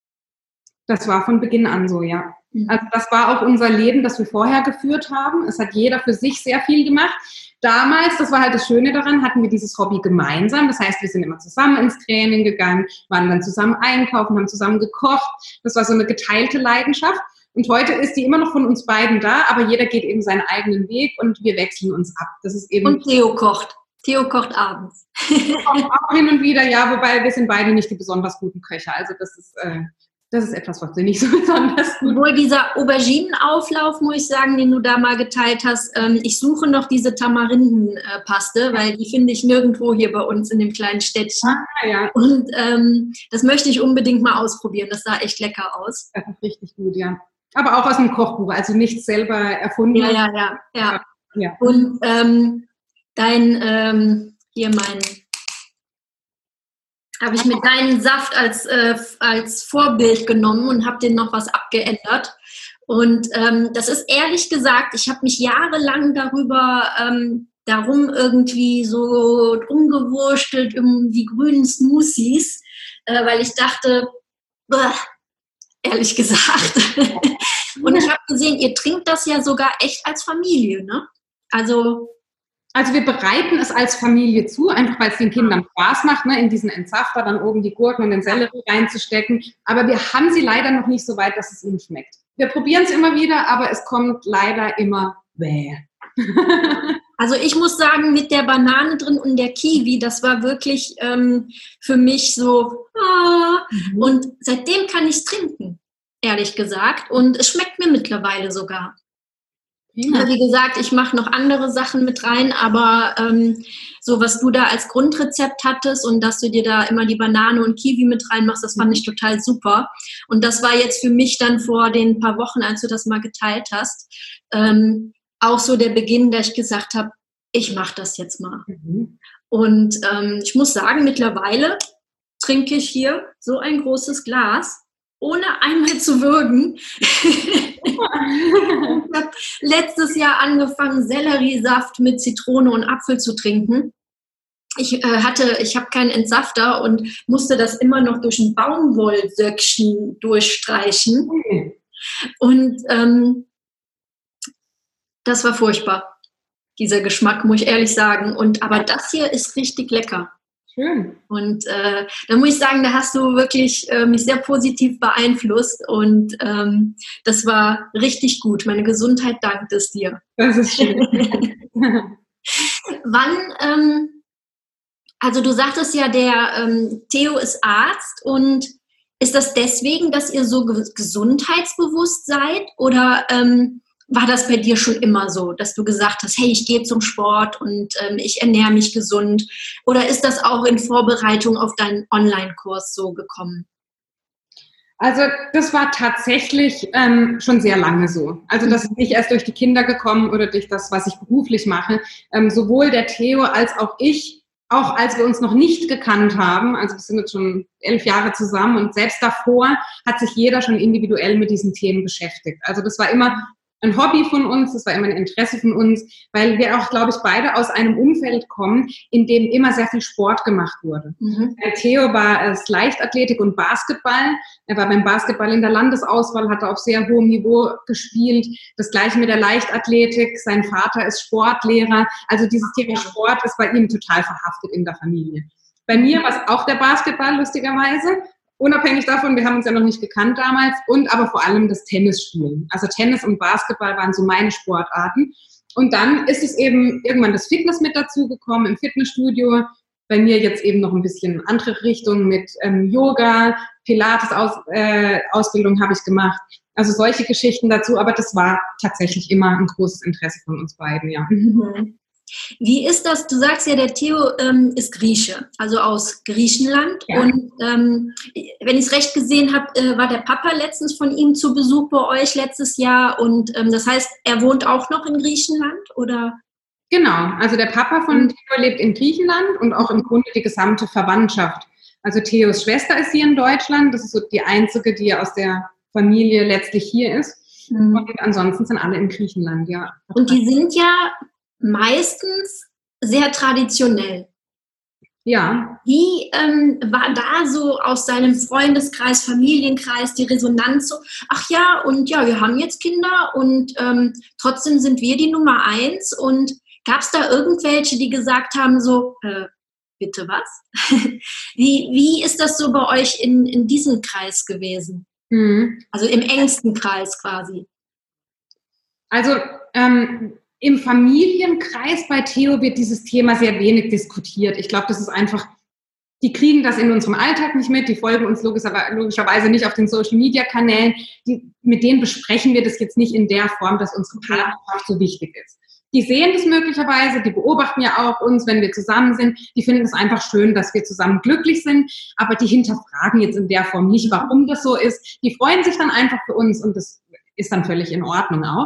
Das war von Beginn an so, ja. Also das war auch unser Leben, das wir vorher geführt haben. Es hat jeder für sich sehr viel gemacht. Damals, das war halt das Schöne daran, hatten wir dieses Hobby gemeinsam. Das heißt, wir sind immer zusammen ins Training gegangen, waren dann zusammen einkaufen, haben zusammen gekocht. Das war so eine geteilte Leidenschaft. Und heute ist die immer noch von uns beiden da, aber jeder geht eben seinen eigenen Weg und wir wechseln uns ab. Das ist eben. Und Theo kocht. Theo kocht abends. Auch, auch hin und wieder, ja, wobei wir sind beide nicht die besonders guten Köcher. Also das ist... Äh, Das ist etwas, was wir nicht so besonders gut. Obwohl dieser Auberginenauflauf, muss ich sagen, den du da mal geteilt hast, ähm, ich suche noch diese Tamarindenpaste, weil die finde ich nirgendwo hier bei uns in dem kleinen Städtchen. Ah, ja. Und ähm, das möchte ich unbedingt mal ausprobieren. Das sah echt lecker aus. Das ist richtig gut, ja. Aber auch aus dem Kochbuch, also nicht selber erfunden. Ja, ja, ja. ja. ja. Und ähm, dein, ähm, hier mein... habe ich mit deinen Saft als, äh, als Vorbild genommen und habe den noch was abgeändert. Und ähm, das ist ehrlich gesagt, ich habe mich jahrelang darüber, ähm, darum irgendwie so umgewurstelt um die grünen Smoothies, äh, weil ich dachte, bäh, ehrlich gesagt. Und ich habe gesehen, ihr trinkt das ja sogar echt als Familie, ne? Also... Also wir bereiten es als Familie zu, einfach weil es den Kindern Spaß macht, ne, in diesen Entsafter dann oben die Gurken und den Sellerie reinzustecken. Aber wir haben sie leider noch nicht so weit, dass es ihnen schmeckt. Wir probieren es immer wieder, aber es kommt leider immer bäh. Also ich muss sagen, mit der Banane drin und der Kiwi, das war wirklich ähm, für mich so, ah. Mhm. Und seitdem kann ich es trinken, ehrlich gesagt. Und es schmeckt mir mittlerweile sogar. Ja. Wie gesagt, ich mache noch andere Sachen mit rein, aber ähm, so was du da als Grundrezept hattest und dass du dir da immer die Banane und Kiwi mit reinmachst, das fand ich total super. Und das war jetzt für mich dann vor den paar Wochen, als du das mal geteilt hast, ähm, auch so der Beginn, dass ich gesagt habe, ich mache das jetzt mal. Mhm. Und ähm, ich muss sagen, mittlerweile trinke ich hier so ein großes Glas, ohne einmal zu würgen. Ich habe letztes Jahr angefangen, Selleriesaft mit Zitrone und Apfel zu trinken. Ich äh, hatte, ich habe keinen Entsafter und musste das immer noch durch ein Baumwollsöckchen durchstreichen. Okay. Und ähm, das war furchtbar, dieser Geschmack, muss ich ehrlich sagen. Und aber das hier ist richtig lecker. Schön. Und äh, da muss ich sagen, da hast du wirklich äh, mich sehr positiv beeinflusst und ähm, das war richtig gut. Meine Gesundheit dankt es dir. Das ist schön. Wann, ähm, also du sagtest ja, der ähm, Theo ist Arzt und ist das deswegen, dass ihr so ge- gesundheitsbewusst seid oder ähm, war das bei dir schon immer so, dass du gesagt hast, hey, ich gehe zum Sport und ähm, ich ernähre mich gesund? Oder ist das auch in Vorbereitung auf deinen Online-Kurs so gekommen? Also das war tatsächlich ähm, schon sehr lange so. Also das ist nicht erst durch die Kinder gekommen oder durch das, was ich beruflich mache. Ähm, sowohl der Theo als auch ich, auch als wir uns noch nicht gekannt haben, also wir sind jetzt schon elf Jahre zusammen und selbst davor hat sich jeder schon individuell mit diesen Themen beschäftigt. Also das war immer ein Hobby von uns, das war immer ein Interesse von uns, weil wir auch, glaube ich, beide aus einem Umfeld kommen, in dem immer sehr viel Sport gemacht wurde. Mhm. Theo war es Leichtathletik und Basketball. Er war beim Basketball in der Landesauswahl, hat auf sehr hohem Niveau gespielt. Das Gleiche mit der Leichtathletik. Sein Vater ist Sportlehrer. Also dieses Thema Sport ist bei ihm total verhaftet in der Familie. Bei mir war es auch der Basketball, lustigerweise. Unabhängig davon, wir haben uns ja noch nicht gekannt damals, und aber vor allem das Tennisspielen. Also Tennis und Basketball waren so meine Sportarten. Und dann ist es eben irgendwann das Fitness mit dazugekommen im Fitnessstudio. Bei mir jetzt eben noch ein bisschen andere Richtung mit ähm, Yoga, Pilates-Ausbildung äh, habe ich gemacht. Also solche Geschichten dazu, aber das war tatsächlich immer ein großes Interesse von uns beiden, ja. Mhm. Wie ist das? Du sagst ja, der Theo ähm, ist Grieche, also aus Griechenland. Ja. Und ähm, wenn ich es recht gesehen habe, äh, war der Papa letztens von ihm zu Besuch bei euch letztes Jahr. Und ähm, das heißt, er wohnt auch noch in Griechenland, oder? Genau, also der Papa von Theo lebt in Griechenland und auch im Grunde die gesamte Verwandtschaft. Also Theos Schwester ist hier in Deutschland. Das ist so die einzige, die aus der Familie letztlich hier ist. Mhm. Und ansonsten sind alle in Griechenland, ja. Und die sind ja meistens sehr traditionell. Ja. Wie ähm, war da so aus seinem Freundeskreis, Familienkreis die Resonanz so, ach ja, und ja, wir haben jetzt Kinder und ähm, trotzdem sind wir die Nummer eins, und gab es da irgendwelche, die gesagt haben so, äh, bitte was? wie, wie ist das so bei euch in, in diesem Kreis gewesen? Mhm. Also im engsten Kreis quasi. Also, ähm, im Familienkreis bei Theo wird dieses Thema sehr wenig diskutiert. Ich glaube, das ist einfach, die kriegen das in unserem Alltag nicht mit, die folgen uns logischerweise nicht auf den Social-Media-Kanälen. Die, mit denen besprechen wir das jetzt nicht in der Form, dass unsere Partnerschaft so wichtig ist. Die sehen das möglicherweise, die beobachten ja auch uns, wenn wir zusammen sind. Die finden es einfach schön, dass wir zusammen glücklich sind, aber die hinterfragen jetzt in der Form nicht, warum das so ist. Die freuen sich dann einfach für uns und das ist dann völlig in Ordnung auch.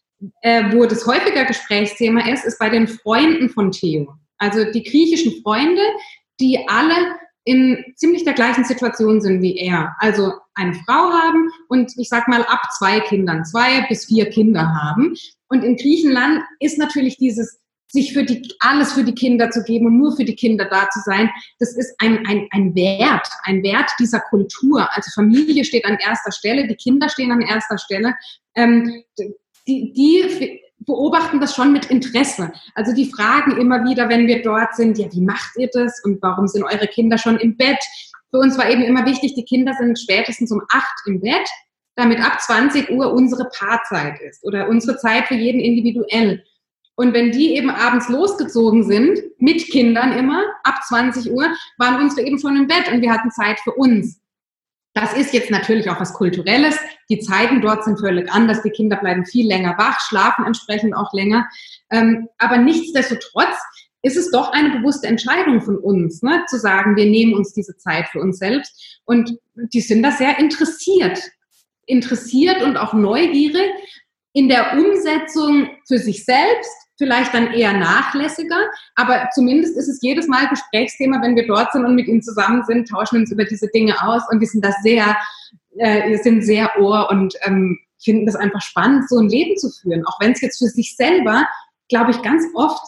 Äh, wo das häufiger Gesprächsthema ist, ist bei den Freunden von Theo. Also die griechischen Freunde, die alle in ziemlich der gleichen Situation sind wie er. Also eine Frau haben und ich sag mal ab zwei Kindern, zwei bis vier Kinder haben. Und in Griechenland ist natürlich dieses, sich für die, alles für die Kinder zu geben und nur für die Kinder da zu sein, das ist ein, ein, ein Wert, ein Wert dieser Kultur. Also Familie steht an erster Stelle, die Kinder stehen an erster Stelle. Ähm, Die, die beobachten das schon mit Interesse. Also die fragen immer wieder, wenn wir dort sind, ja, wie macht ihr das und warum sind eure Kinder schon im Bett? Für uns war eben immer wichtig, die Kinder sind spätestens um acht im Bett, damit ab zwanzig Uhr unsere Paarzeit ist oder unsere Zeit für jeden individuell. Und wenn die eben abends losgezogen sind, mit Kindern immer, ab zwanzig Uhr, waren unsere eben schon im Bett und wir hatten Zeit für uns. Das ist jetzt natürlich auch was Kulturelles. Die Zeiten dort sind völlig anders. Die Kinder bleiben viel länger wach, schlafen entsprechend auch länger. Ähm, aber nichtsdestotrotz ist es doch eine bewusste Entscheidung von uns, ne, zu sagen, wir nehmen uns diese Zeit für uns selbst. Und die sind da sehr interessiert. Interessiert und auch neugierig in der Umsetzung für sich selbst, vielleicht dann eher nachlässiger, aber zumindest ist es jedes Mal Gesprächsthema, wenn wir dort sind und mit ihnen zusammen sind, tauschen wir uns über diese Dinge aus und wir sind da sehr, äh, wir sind sehr ohr und ähm, finden das einfach spannend, so ein Leben zu führen, auch wenn es jetzt für sich selber, glaube ich, ganz oft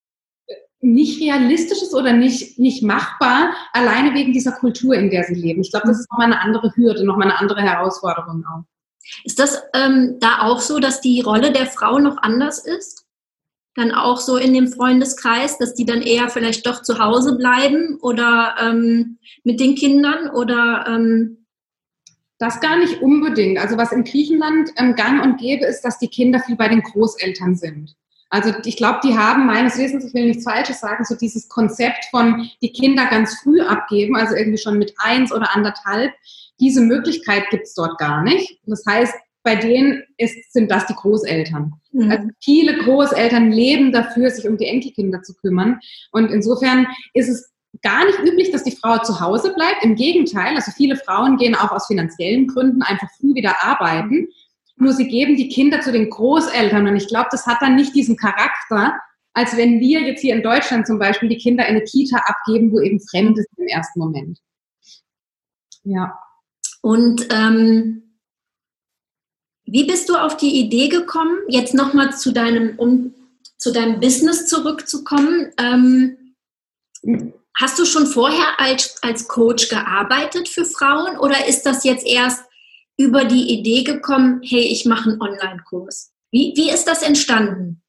nicht realistisch ist oder nicht, nicht machbar, alleine wegen dieser Kultur, in der sie leben. Ich glaube, das ist nochmal eine andere Hürde, nochmal eine andere Herausforderung auch. Ist das ähm, da auch so, dass die Rolle der Frau noch anders ist? Dann auch so in dem Freundeskreis, dass die dann eher vielleicht doch zu Hause bleiben oder ähm, mit den Kindern oder... Ähm das gar nicht unbedingt. Also was in Griechenland ähm, gang und gäbe ist, dass die Kinder viel bei den Großeltern sind. Also ich glaube, die haben meines Wissens, ich will nichts Falsches sagen, so dieses Konzept von die Kinder ganz früh abgeben, also irgendwie schon mit eins oder anderthalb. Diese Möglichkeit gibt es dort gar nicht. Das heißt, bei denen ist, sind das die Großeltern. Mhm. Also viele Großeltern leben dafür, sich um die Enkelkinder zu kümmern. Und insofern ist es gar nicht üblich, dass die Frau zu Hause bleibt. Im Gegenteil, also viele Frauen gehen auch aus finanziellen Gründen einfach früh wieder arbeiten. Nur sie geben die Kinder zu den Großeltern. Und ich glaube, das hat dann nicht diesen Charakter, als wenn wir jetzt hier in Deutschland zum Beispiel die Kinder in eine Kita abgeben, wo eben fremd ist im ersten Moment. Ja. Und ähm, wie bist du auf die Idee gekommen, jetzt nochmal zu deinem, um zu deinem Business zurückzukommen? Ähm, hast du schon vorher als, als Coach gearbeitet für Frauen oder ist das jetzt erst über die Idee gekommen, hey, ich mache einen Online-Kurs? Wie, wie ist das entstanden?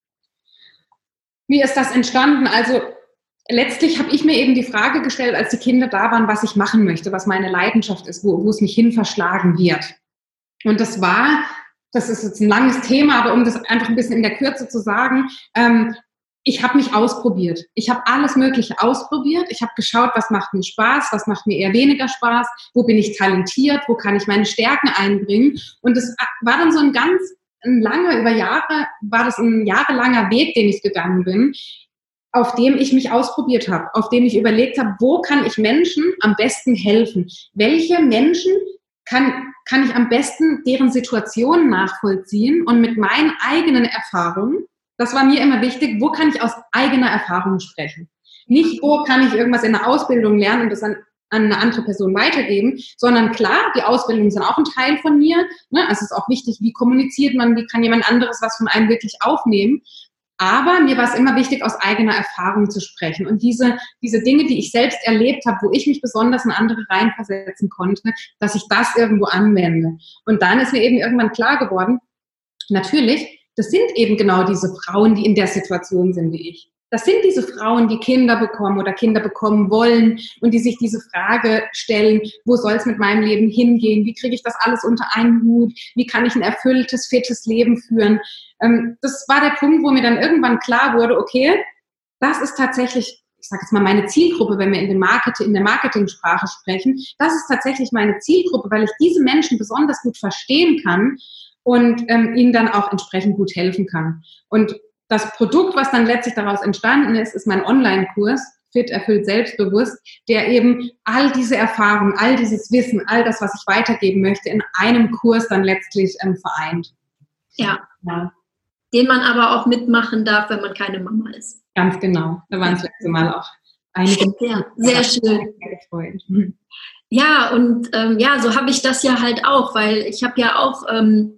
Wie ist das entstanden? Also letztlich habe ich mir eben die Frage gestellt, als die Kinder da waren, was ich machen möchte, was meine Leidenschaft ist, wo, wo es mich hin verschlagen wird. Und das war, das ist jetzt ein langes Thema, aber um das einfach ein bisschen in der Kürze zu sagen, ähm, ich habe mich ausprobiert. Ich habe alles Mögliche ausprobiert. Ich habe geschaut, was macht mir Spaß, was macht mir eher weniger Spaß, wo bin ich talentiert, wo kann ich meine Stärken einbringen. Und das war dann so ein ganz ein langer, über Jahre, war das ein jahrelanger Weg, den ich gegangen bin, auf dem ich mich ausprobiert habe, auf dem ich überlegt habe, wo kann ich Menschen am besten helfen? Welche Menschen kann, kann ich am besten deren Situation nachvollziehen und mit meinen eigenen Erfahrungen, das war mir immer wichtig, wo kann ich aus eigener Erfahrung sprechen? Nicht, wo kann ich irgendwas in der Ausbildung lernen und das an, an eine andere Person weitergeben, sondern klar, die Ausbildungen sind auch ein Teil von mir. Ne? Also es ist auch wichtig, wie kommuniziert man, wie kann jemand anderes was von einem wirklich aufnehmen. Aber mir war es immer wichtig, aus eigener Erfahrung zu sprechen. Und diese, diese Dinge, die ich selbst erlebt habe, wo ich mich besonders in andere reinversetzen konnte, dass ich das irgendwo anwende. Und dann ist mir eben irgendwann klar geworden, natürlich, das sind eben genau diese Frauen, die in der Situation sind wie ich. Das sind diese Frauen, die Kinder bekommen oder Kinder bekommen wollen und die sich diese Frage stellen, wo soll es mit meinem Leben hingehen? Wie kriege ich das alles unter einen Hut? Wie kann ich ein erfülltes, fittes Leben führen? Ähm, das war der Punkt, wo mir dann irgendwann klar wurde, okay, das ist tatsächlich, ich sage jetzt mal meine Zielgruppe, wenn wir in, dem Marketing, in der Marketingsprache sprechen, das ist tatsächlich meine Zielgruppe, weil ich diese Menschen besonders gut verstehen kann und ähm, ihnen dann auch entsprechend gut helfen kann. Und das Produkt, was dann letztlich daraus entstanden ist, ist mein Online-Kurs, Fit, erfüllt, selbstbewusst, der eben all diese Erfahrungen, all dieses Wissen, all das, was ich weitergeben möchte, in einem Kurs dann letztlich ähm, vereint. Ja. ja. Den man aber auch mitmachen darf, wenn man keine Mama ist. Ganz genau. Da waren es letzte Mal auch einige. Ja, sehr schön. Gefreut. Ja, und ähm, ja, so habe ich das ja halt auch, weil ich habe ja auch ähm,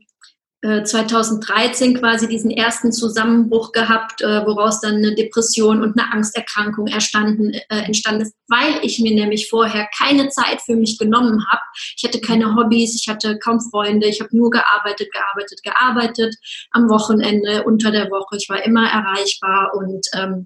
zweitausenddreizehn quasi diesen ersten Zusammenbruch gehabt, äh, woraus dann eine Depression und eine Angsterkrankung erstanden, äh, entstanden ist, weil ich mir nämlich vorher keine Zeit für mich genommen habe. Ich hatte keine Hobbys, ich hatte kaum Freunde, ich habe nur gearbeitet, gearbeitet, gearbeitet, am Wochenende, unter der Woche, ich war immer erreichbar und ähm,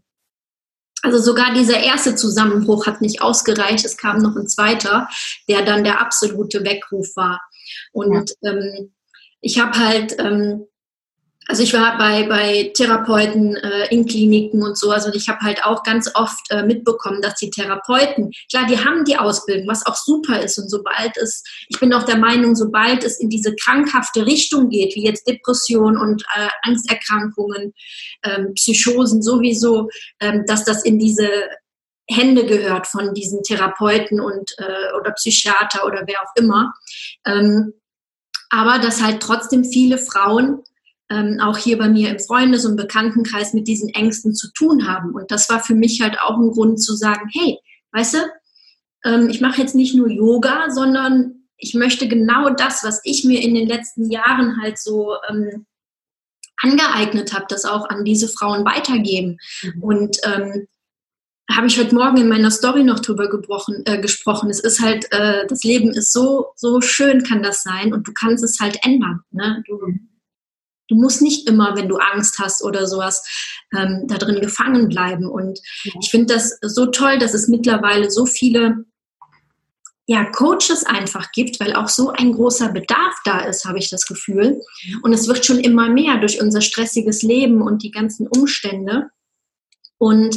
also sogar dieser erste Zusammenbruch hat nicht ausgereicht, es kam noch ein zweiter, der dann der absolute Weckruf war. Und ja. ähm, Ich habe halt, ähm, also ich war bei, bei Therapeuten äh, in Kliniken und so, also ich habe halt auch ganz oft äh, mitbekommen, dass die Therapeuten, klar, die haben die Ausbildung, was auch super ist und sobald es, ich bin auch der Meinung, sobald es in diese krankhafte Richtung geht, wie jetzt Depression und äh, Angsterkrankungen, ähm, Psychosen sowieso, ähm, dass das in diese Hände gehört von diesen Therapeuten und äh, oder Psychiater oder wer auch immer. Ähm, Aber dass halt trotzdem viele Frauen, ähm, auch hier bei mir im Freundes- und Bekanntenkreis, mit diesen Ängsten zu tun haben. Und das war für mich halt auch ein Grund zu sagen, hey, weißt du, ähm, ich mache jetzt nicht nur Yoga, sondern ich möchte genau das, was ich mir in den letzten Jahren halt so ähm, angeeignet habe, das auch an diese Frauen weitergeben. Mhm. Und ähm, habe ich heute Morgen in meiner Story noch drüber gebrochen, äh, gesprochen. Es ist halt, äh, das Leben ist so, so schön kann das sein und du kannst es halt ändern. Ne? Du, du musst nicht immer, wenn du Angst hast oder sowas, ähm, da drin gefangen bleiben. Und ja. ich finde das so toll, dass es mittlerweile so viele ja, Coaches einfach gibt, weil auch so ein großer Bedarf da ist, habe ich das Gefühl. Und es wird schon immer mehr durch unser stressiges Leben und die ganzen Umstände. Und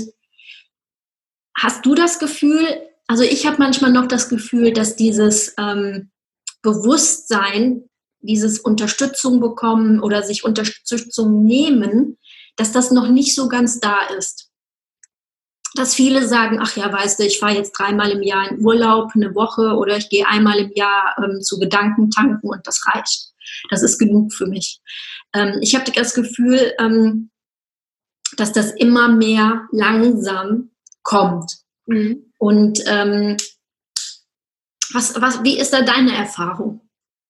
hast du das Gefühl, also ich habe manchmal noch das Gefühl, dass dieses ähm, Bewusstsein, dieses Unterstützung bekommen oder sich Unterstützung nehmen, dass das noch nicht so ganz da ist. Dass viele sagen, ach ja, weißt du, ich fahre jetzt dreimal im Jahr in Urlaub, eine Woche oder ich gehe einmal im Jahr ähm, zu Gedankentanken und das reicht. Das ist genug für mich. Ähm, ich habe das Gefühl, ähm, dass das immer mehr langsam kommt. Mhm. Und ähm, was, was, wie ist da deine Erfahrung?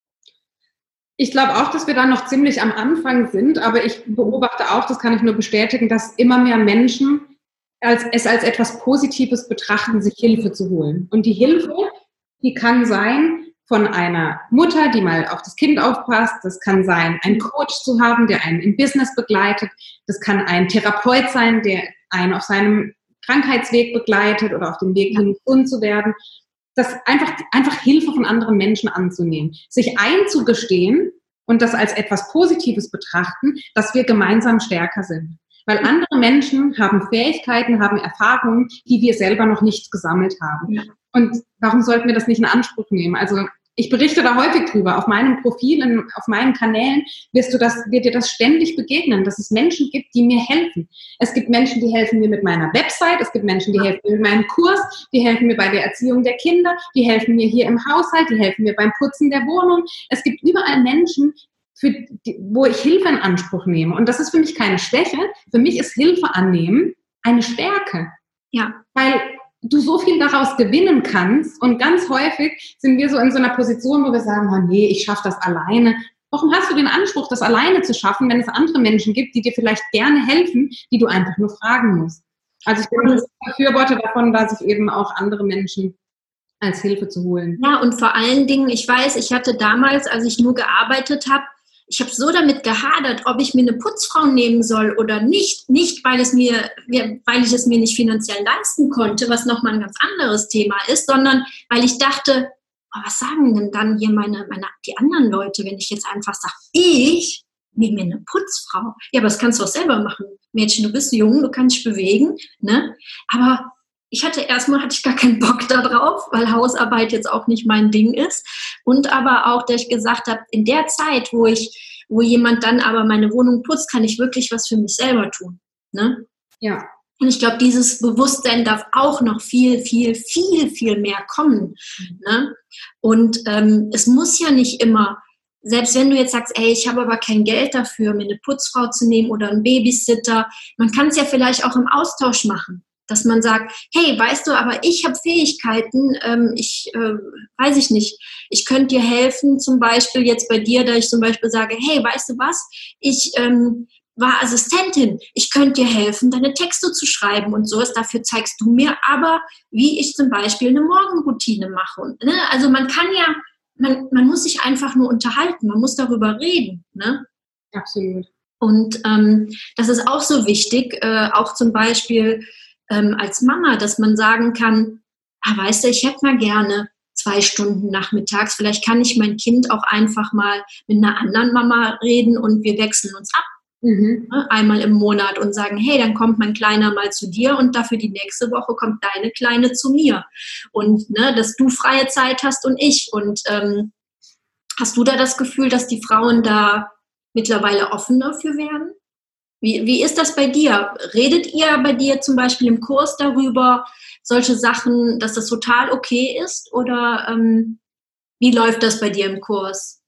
Ich glaube auch, dass wir da noch ziemlich am Anfang sind, aber ich beobachte auch, das kann ich nur bestätigen, dass immer mehr Menschen als, es als etwas Positives betrachten, sich Hilfe zu holen. Und die Hilfe, die kann sein von einer Mutter, die mal auf das Kind aufpasst, das kann sein, einen Coach zu haben, der einen im Business begleitet, das kann ein Therapeut sein, der einen auf seinem Krankheitsweg begleitet oder auf dem Weg hin, gesund zu werden. Das einfach, einfach Hilfe von anderen Menschen anzunehmen, sich einzugestehen und das als etwas Positives betrachten, dass wir gemeinsam stärker sind. Weil andere Menschen haben Fähigkeiten, haben Erfahrungen, die wir selber noch nicht gesammelt haben. Ja. Und warum sollten wir das nicht in Anspruch nehmen? Also ich berichte da häufig drüber. Auf meinem Profil, in, auf meinen Kanälen wirst du das, wird dir das ständig begegnen, dass es Menschen gibt, die mir helfen. Es gibt Menschen, die helfen mir mit meiner Website, es gibt Menschen, die helfen mir mit meinem Kurs, die helfen mir bei der Erziehung der Kinder, die helfen mir hier im Haushalt, die helfen mir beim Putzen der Wohnung. Es gibt überall Menschen, für die, wo ich Hilfe in Anspruch nehme. Und das ist für mich keine Schwäche. Für mich ist Hilfe annehmen eine Stärke. Ja. Weil du so viel daraus gewinnen kannst und ganz häufig sind wir so in so einer Position, wo wir sagen, oh nee, ich schaffe das alleine. Warum hast du den Anspruch, das alleine zu schaffen, wenn es andere Menschen gibt, die dir vielleicht gerne helfen, die du einfach nur fragen musst? Also ich bin ein Befürworter davon, dass ich eben auch andere Menschen als Hilfe zu holen. Ja, und vor allen Dingen, ich weiß, ich hatte damals, als ich nur gearbeitet habe, ich habe so damit gehadert, ob ich mir eine Putzfrau nehmen soll oder nicht. Nicht, weil es mir, weil ich es mir nicht finanziell leisten konnte, was nochmal ein ganz anderes Thema ist, sondern weil ich dachte, oh, was sagen denn dann hier meine, meine, die anderen Leute, wenn ich jetzt einfach sage, ich nehme mir eine Putzfrau. Ja, aber das kannst du auch selber machen. Mädchen, du bist jung, du kannst dich bewegen, ne? Aber ich hatte erstmal hatte ich gar keinen Bock da drauf, weil Hausarbeit jetzt auch nicht mein Ding ist. Und aber auch, dass ich gesagt habe, in der Zeit, wo ich, wo jemand dann aber meine Wohnung putzt, kann ich wirklich was für mich selber tun. Ne? Ja. Und ich glaube, dieses Bewusstsein darf auch noch viel, viel, viel, viel mehr kommen. Mhm. Ne? Und ähm, es muss ja nicht immer, selbst wenn du jetzt sagst, ey, ich habe aber kein Geld dafür, mir eine Putzfrau zu nehmen oder einen Babysitter, man kann es ja vielleicht auch im Austausch machen. Dass man sagt, hey, weißt du, aber ich habe Fähigkeiten, ähm, ich äh, weiß ich nicht, ich könnte dir helfen, zum Beispiel jetzt bei dir, da ich zum Beispiel sage, hey, weißt du was, ich ähm, war Assistentin, ich könnte dir helfen, deine Texte zu schreiben und sowas, dafür zeigst du mir aber, wie ich zum Beispiel eine Morgenroutine mache. Und, ne? Also man kann ja, man, man muss sich einfach nur unterhalten, man muss darüber reden. Ne? Absolut. Und ähm, das ist auch so wichtig, äh, auch zum Beispiel Ähm, als Mama, dass man sagen kann, ah, weißt du, ich hätte mal gerne zwei Stunden nachmittags, vielleicht kann ich mein Kind auch einfach mal mit einer anderen Mama reden und wir wechseln uns ab, mhm. ne, einmal im Monat und sagen, hey, dann kommt mein Kleiner mal zu dir und dafür die nächste Woche kommt deine Kleine zu mir. Und ne, dass du freie Zeit hast und ich. Und ähm, hast du da das Gefühl, dass die Frauen da mittlerweile offen dafür werden? Wie, wie ist das bei dir? Redet ihr bei dir zum Beispiel im Kurs darüber, solche Sachen, dass das total okay ist? Oder ähm, wie läuft das bei dir im Kurs?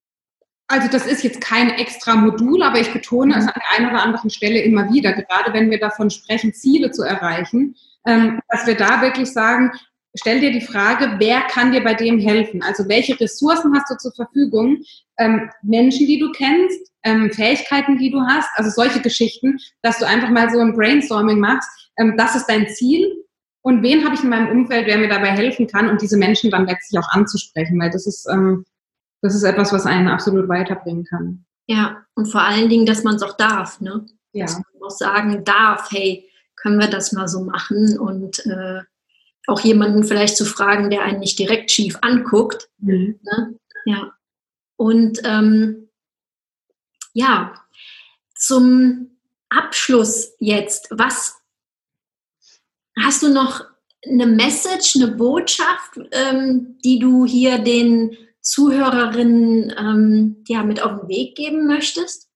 Also das ist jetzt kein extra Modul, aber ich betone mhm. es an der einen oder anderen Stelle immer wieder, gerade wenn wir davon sprechen, Ziele zu erreichen, ähm, dass wir da wirklich sagen, stell dir die Frage, wer kann dir bei dem helfen? Also welche Ressourcen hast du zur Verfügung? Ähm, Menschen, die du kennst, ähm, Fähigkeiten, die du hast, also solche Geschichten, dass du einfach mal so ein Brainstorming machst. Ähm, das ist dein Ziel. Und wen habe ich in meinem Umfeld, wer mir dabei helfen kann? Und diese Menschen dann letztlich auch anzusprechen, weil das ist, ähm, das ist etwas, was einen absolut weiterbringen kann. Ja, und vor allen Dingen, dass man es auch darf, ne? Ja. Dass man auch sagen darf, hey, können wir das mal so machen? Und äh, auch jemanden vielleicht zu fragen, der einen nicht direkt schief anguckt. Mhm. Ne? Ja. Und ähm, ja, zum Abschluss jetzt, was hast du noch eine Message, eine Botschaft, ähm, die du hier den Zuhörerinnen ähm, ja, mit auf den Weg geben möchtest?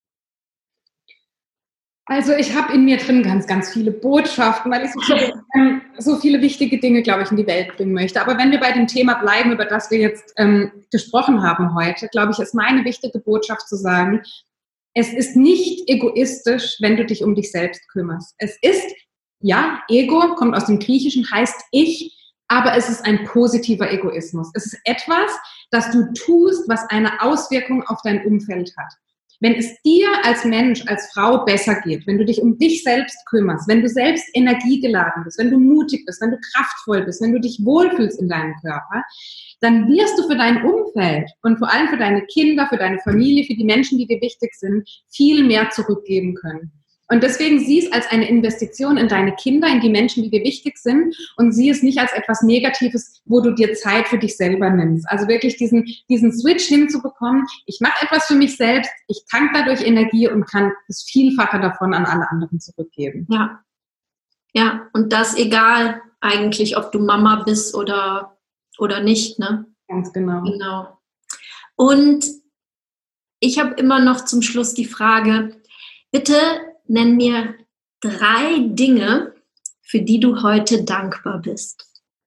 Also ich habe in mir drin ganz, ganz viele Botschaften, weil ich so viele, ähm, so viele wichtige Dinge, glaube ich, in die Welt bringen möchte. Aber wenn wir bei dem Thema bleiben, über das wir jetzt ähm, gesprochen haben heute, glaube ich, ist meine wichtige Botschaft zu sagen, es ist nicht egoistisch, wenn du dich um dich selbst kümmerst. Es ist, ja, Ego kommt aus dem Griechischen, heißt ich, aber es ist ein positiver Egoismus. Es ist etwas, das du tust, was eine Auswirkung auf dein Umfeld hat. Wenn es dir als Mensch, als Frau besser geht, wenn du dich um dich selbst kümmerst, wenn du selbst energiegeladen bist, wenn du mutig bist, wenn du kraftvoll bist, wenn du dich wohlfühlst in deinem Körper, dann wirst du für dein Umfeld und vor allem für deine Kinder, für deine Familie, für die Menschen, die dir wichtig sind, viel mehr zurückgeben können. Und deswegen sieh es als eine Investition in deine Kinder, in die Menschen, die dir wichtig sind, und sieh es nicht als etwas Negatives, wo du dir Zeit für dich selber nimmst. Also wirklich diesen, diesen Switch hinzubekommen, ich mache etwas für mich selbst, ich tank dadurch Energie und kann das Vielfache davon an alle anderen zurückgeben. Ja, ja, und das egal eigentlich, ob du Mama bist oder, oder nicht, ne? Ganz genau. Genau. Und ich habe immer noch zum Schluss die Frage, bitte nenn mir drei Dinge, für die du heute dankbar bist.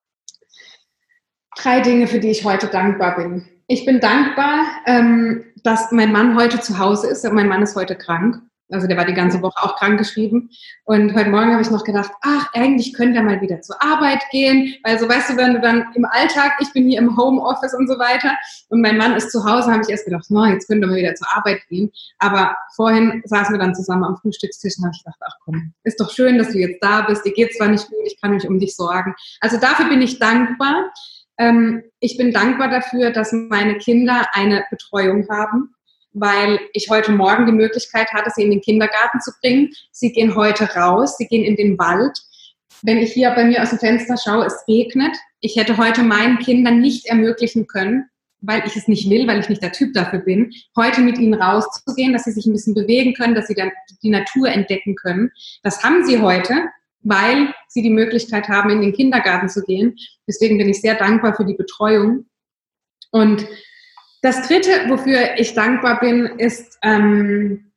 Drei Dinge, für die ich heute dankbar bin. Ich bin dankbar, ähm, dass mein Mann heute zu Hause ist. Mein Mann ist heute krank. Also der war die ganze Woche auch krankgeschrieben. Und heute Morgen habe ich noch gedacht, ach, eigentlich könnte er mal wieder zur Arbeit gehen. Weil so, weißt du, wenn du dann im Alltag, ich bin hier im Homeoffice und so weiter und mein Mann ist zu Hause, habe ich erst gedacht, no, jetzt könnte er mal wieder zur Arbeit gehen. Aber vorhin saßen wir dann zusammen am Frühstückstisch und habe ich gedacht, ach komm, ist doch schön, dass du jetzt da bist. Dir geht zwar nicht gut, ich kann mich um dich sorgen. Also dafür bin ich dankbar. Ähm, ich bin dankbar dafür, dass meine Kinder eine Betreuung haben, weil ich heute Morgen die Möglichkeit hatte, sie in den Kindergarten zu bringen. Sie gehen heute raus, sie gehen in den Wald. Wenn ich hier bei mir aus dem Fenster schaue, es regnet. Ich hätte heute meinen Kindern nicht ermöglichen können, weil ich es nicht will, weil ich nicht der Typ dafür bin, heute mit ihnen rauszugehen, dass sie sich ein bisschen bewegen können, dass sie dann die Natur entdecken können. Das haben sie heute, weil sie die Möglichkeit haben, in den Kindergarten zu gehen. Deswegen bin ich sehr dankbar für die Betreuung. Und das Dritte, wofür ich dankbar bin, ist ähm,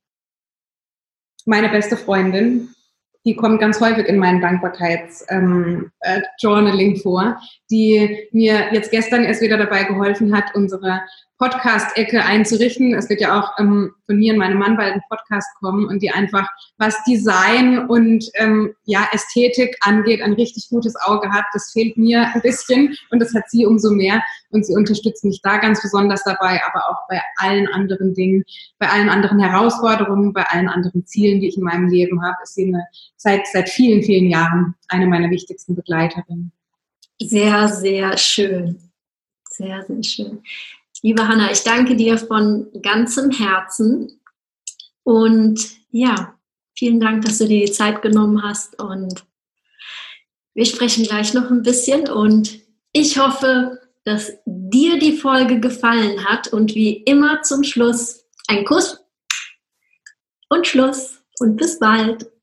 meine beste Freundin. Die kommt ganz häufig in meinem Dankbarkeits-Journaling ähm, äh, vor, die mir jetzt gestern erst wieder dabei geholfen hat, unsere Podcast-Ecke einzurichten. Es wird ja auch ähm, von mir und meinem Mann bald ein Podcast kommen und die einfach, was Design und ähm, ja Ästhetik angeht, ein richtig gutes Auge hat. Das fehlt mir ein bisschen und das hat sie umso mehr. Und sie unterstützt mich da ganz besonders dabei, aber auch bei allen anderen Dingen, bei allen anderen Herausforderungen, bei allen anderen Zielen, die ich in meinem Leben habe, ist sie eine, seit, seit vielen, vielen Jahren eine meiner wichtigsten Begleiterinnen. Sehr, sehr schön. Sehr, sehr schön. Liebe Hanna, ich danke dir von ganzem Herzen und ja, vielen Dank, dass du dir die Zeit genommen hast und wir sprechen gleich noch ein bisschen und ich hoffe, dass dir die Folge gefallen hat und wie immer zum Schluss ein Kuss und Schluss und bis bald.